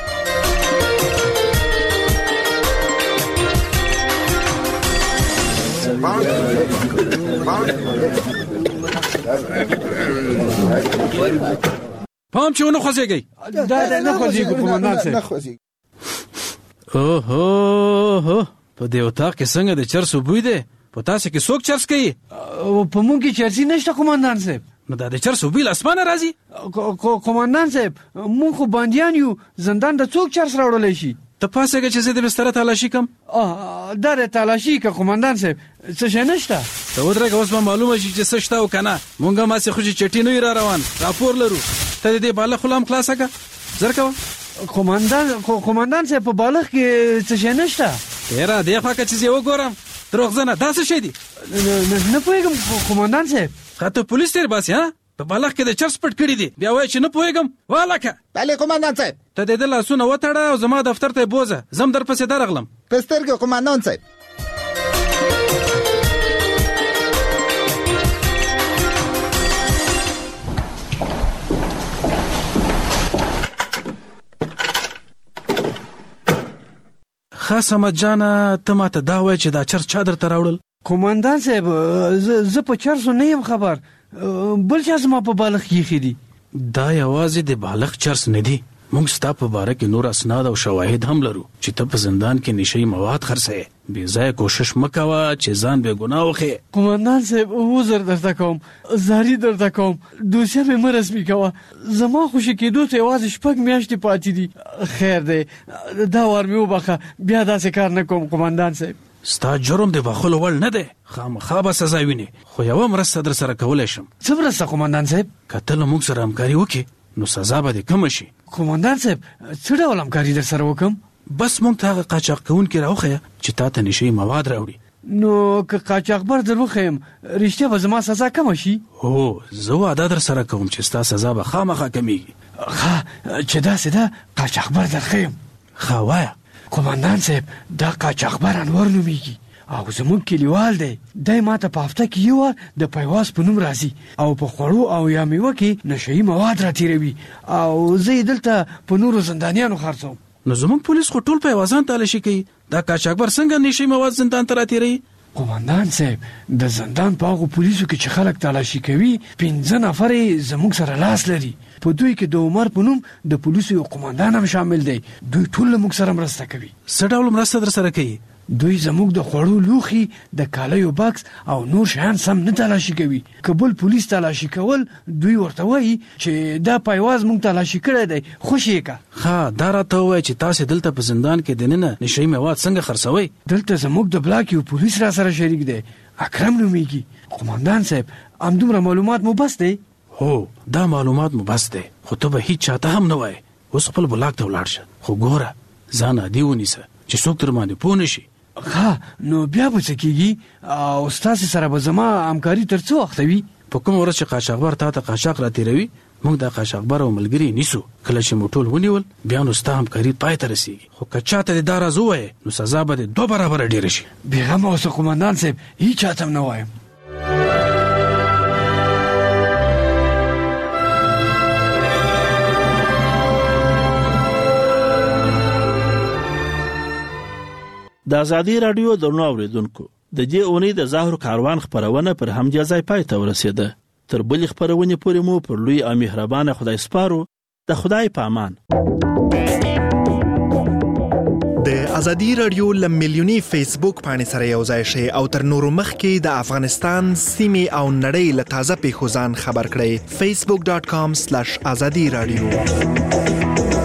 پام چې ونه خوځېږئ. دا نه خوځېږو قومندان صاحب. نه خوځېږو. اوهو هو په دې اتاق کې څنګه د چرسو بوی دی؟ په تاسو کې څوک چرس کوي؟ په مونږ کې چرسي نشته قومندان صاحب. نو دا د چرسو بوی له اسمانه راځي؟ قومندان صاحب مونږ خو بندیان یو زندان ته څوک چرس راوړلی شي؟ ته پاسېږه چې زه د بستره تلاشي کوم. دا د تلاشي که قومندان صاحب څه شی نشته. ته ودرېږه اوس به معلومه شي چې څه شته او که نه. مونږ هم هسې خو چې چټي نه وي را روان راپور لرو. ته د دې بالغ خو لا هم خلاصه که زر کوه. قومندان قومندان صاحب په بالغ کې څه شی نشته. تېره دې خوا که چې زه وګورم دروغجنه دا څه شی دي؟ نه پوهېږم قومندان صاحب. ښه ته پولیس تېر باسې ها په بالغ کې د چرس پټ کړي دي بیا وایي چې نه پوهېږم. والکه بله قومندان صاحب. ته د ده لاسونه وتړه او زما دفتر ته یې بوځه. زه هم درپسې درغلم. په سترګې قومندان صاحب. ښه صمد جانه ته ماته دا وایه چې دا چرس چا درته راوړل؟ قومندان صاحب زه په چرسو نه یم خبر. بل چا زما په بالغ کې ایښي دي. دا یوازې د بالغ چرس نه دي. موږ ستا په باره کې نور اسناد او شواهد هم لرو چې ته په زندان کې نشي مواد خرڅوې. بې ځایه کوشش مه کوه چې ځان بې ګناه وښیې. قومندان صاحب عذر درته کوم زاري درته کوم دوسیه مې مه رسمي کوه. زما خوشي کېدو ته یوازې شپږ میاشتې پاتې دي. خیر دی دا وار مې وبخښه بیا داسې کار نه کوم قومندان صاحب. ستا جرم د بخښلو وړ نه دی. خامخا به سزا وینې خو یوه مرسته در سره کولی شم. څه مرسته قومندان صاحب؟ که ته له موږ سره همکاري وکړې نو سزا به دې کمه شي. قومندان صاحب څه ډول همکاري در سره وکړم؟ بس موږ ته هغه قاچاق کوونکي راوښیه چې تا ته نشي مواد راوړي. نو که قاچاقبر در وښیم رښتیا به زما سزا کمه شي؟ هو زه واده در سره کوم چې ستا سزا به خامخا کمیږي. ښه چې داسې ده قاچاقبر در ښیم. ښه وایه. قومندان صاحب دا قاچاقبر انور نومیږي او زموږ کلیوال دی. دی ماته په هفته کې یو وار د پیواز په نوم راځي او په خوړو او یا میوه کې نشهیي مواد راتېروي او زه یې دلته په نورو زندانیانو خرڅوم. نو زموږ پولیس خو ټول پیوازان تلاشي کوي. دا قاچاقبر څنګه نشهیي مواد زندان ته راتېروي؟ قومندان صاحب د زندان په هغو پولیسو کې چې خلک تلاشي کوي پنځه نفر یې زموږ سره لاس لري. په دوی کې د عمر په نوم د پولیسو یو قومندان هم شامل دی. دوی ټول له موږ سره مرسته کوي. څه ډول مرسته در سره کوي؟ دوی زموږ د خوړو لوخي د کالیو باکس او نور شیان سم نه تلاشي کوي. کابل پولیس تلاشي کول دوی ورته وایي چې دا پایواز مونږ تلاشي کړی دی خوشی کا. ها دا راته وایي چې تاسو دلته په زندان کې دننه نشئی مواد څنګه خرڅوي؟ دلته زموږ د بلاک یو پولیس را سره شریک دی اکرم نومیږي. قومندان صاحب همدومره معلومات مو بس دی؟ هو دا معلومات مو بس دی خو ته به هیڅ چاته هم نه وایي. اوس خپل بلاک ته ولاړ شه خو ګوره ځان عادي ونیسه چې څوک تر باندې پوه نشي. ها نو بیا به څه کېږي او ستاسې سره به زما همکاري تر څو وخته وي؟ په کومه ورځ چې قاچاقبر تا ته قاچاق را تېروي موږ د قاچاقبر او ملګري نیسو. کله چې مو ټول ونیول بیا نو ستا همکاري پای ته رسېږي. خو که چاته دې دا راز ووایې نو سزا به دې دوه برابره ډېره شي. بېغمه اوسه قومندان صاحب هېڅ چاته هم نه وایم. د ازادي رادیو د نو اوریدونکو د دې اونۍ د ظاهر کاروان خبرونه پر همدې ځای پای ته ورسېده. تر بلې خبرونې پورې مو پر لوی او مهربانه خدای سپارو. د خدای په امان. د ازادي رادیو ل ملیونی فیسبوک باندې سره یو ځای شئ او تر نورو مخکې د افغانستان سیمې او نړۍ له تازه پیښو ځان خبر کړئ. facebook dot com slash azadi radio